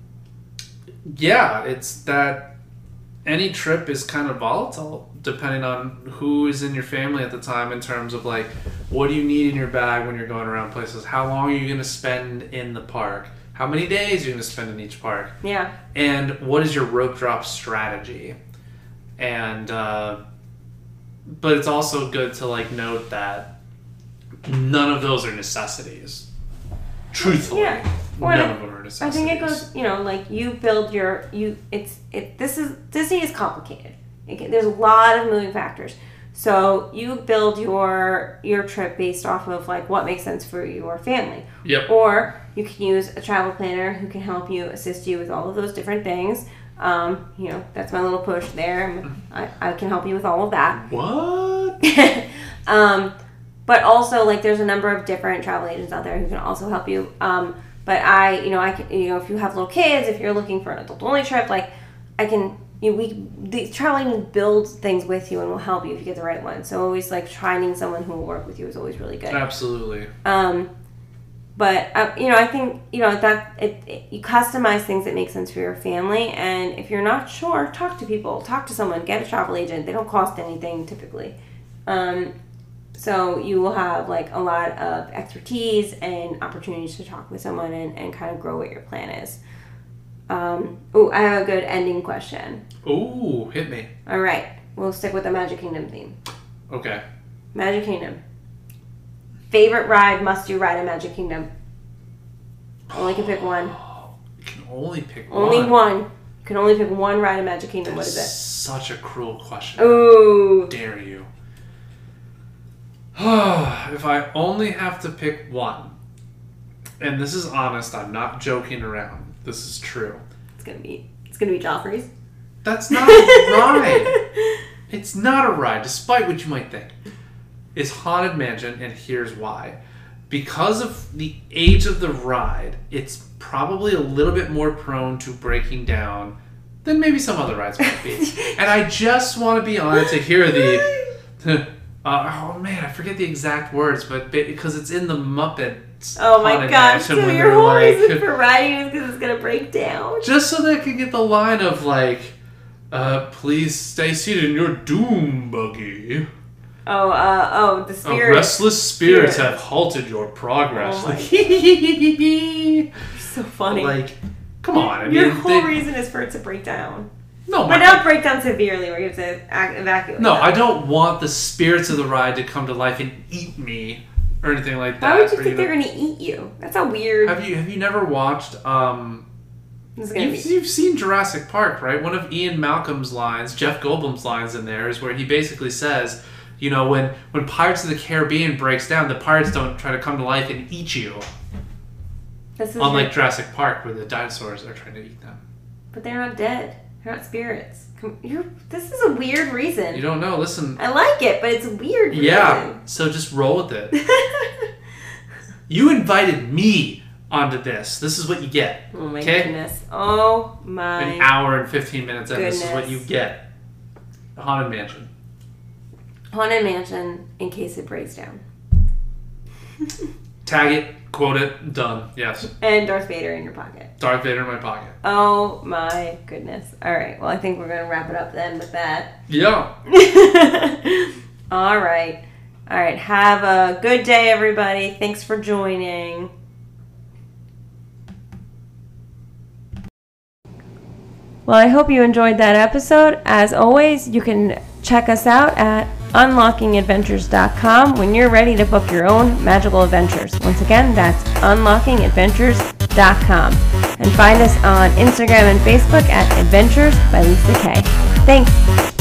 Yeah, it's that any trip is kind of volatile depending on who is in your family at the time in terms of like, what do you need in your bag when you're going around places? How long are you going to spend in the park? How many days are you going to spend in each park? Yeah. And what is your rope drop strategy? And, uh... but it's also good to like note that none of those are necessities. Truthfully, yeah. well, none of them are necessities. I think it goes, you know, like you build your you. It's it. This is Disney is complicated. It can, there's a lot of moving factors. So you build your your trip based off of like what makes sense for your family. Yep. Or you can use a travel planner who can help you assist you with all of those different things. Um, you know, that's my little push there. I, I can help you with all of that. What? um, but also, like, there's a number of different travel agents out there who can also help you. Um, but I, you know, I can, you know, if you have little kids, if you're looking for an adult-only trip, like, I can, you know, we, the travel agents build things with you and will help you if you get the right one. So always, like, finding someone who will work with you is always really good. Absolutely. Um, But, uh, you know, I think, you know, that it, it, you customize things that make sense for your family. And if you're not sure, talk to people. Talk to someone. Get a travel agent. They don't cost anything typically. Um, so you will have, like, a lot of expertise and opportunities to talk with someone and, and kind of grow what your plan is. Um, oh, I have a good ending question. Ooh, hit me. All right. We'll stick with the Magic Kingdom theme. Okay. Magic Kingdom. Favorite ride, must-do ride in Magic Kingdom. Only can pick one. You can only pick only one. Only one. You can only pick one ride in Magic Kingdom. That what is it? Such a cruel question. Ooh. How dare you? If I only have to pick one, and this is honest, I'm not joking around. This is true. It's gonna be. It's gonna be Joffrey's. That's not a ride. It's not a ride, despite what you might think. It's Haunted Mansion, and here's why. Because of the age of the ride, it's probably a little bit more prone to breaking down than maybe some other rides might be. And I just want to be on it to hear the... Uh, oh man, I forget the exact words, but because it's in the Muppets. Oh my gosh, so your whole like, reason for riding is because it's going to break down? Just so they can get the line of like, uh, please stay seated in your doom buggy. Oh, uh, oh, the spirits. Uh, restless spirits Spirit. have halted your progress. Oh my like, so funny. Like, come on. I your mean, whole they, reason is for it to break down. No, but not break down severely where you have to act, evacuate. No, them. I don't want the spirits of the ride to come to life and eat me or anything like that. Why would you or, think you know, they're going to eat you? That's a weird... Have you have you never watched um, This is gonna You've, be... you've seen Jurassic Park, right? One of Ian Malcolm's lines, Jeff Goldblum's lines in there, is where he basically says, you know, when, when Pirates of the Caribbean breaks down, the pirates don't try to come to life and eat you. This is Unlike your... Jurassic Park, where the dinosaurs are trying to eat them. But they're not dead. They're not spirits. Come, you're, this is a weird reason. You don't know. Listen. I like it, but it's a weird reason. Yeah, so just roll with it. You invited me onto this. This is what you get. Oh my okay? goodness. Oh my An hour and fifteen minutes in, goodness. this is what you get. The Haunted Mansion. Haunted Mansion in case it breaks down. Tag it, quote it, done. Yes. And Darth Vader in your pocket. Darth Vader in my pocket. Oh my goodness. All right. Well, I think we're going to wrap it up then with that. Yeah. All right. All right. Have a good day, everybody. Thanks for joining. Well, I hope you enjoyed that episode. As always, you can check us out at unlocking adventures dot com when you're ready to book your own magical adventures. Once again, that's unlocking adventures dot com. And find us on Instagram and Facebook at Adventures by Lisa Kay. Thanks.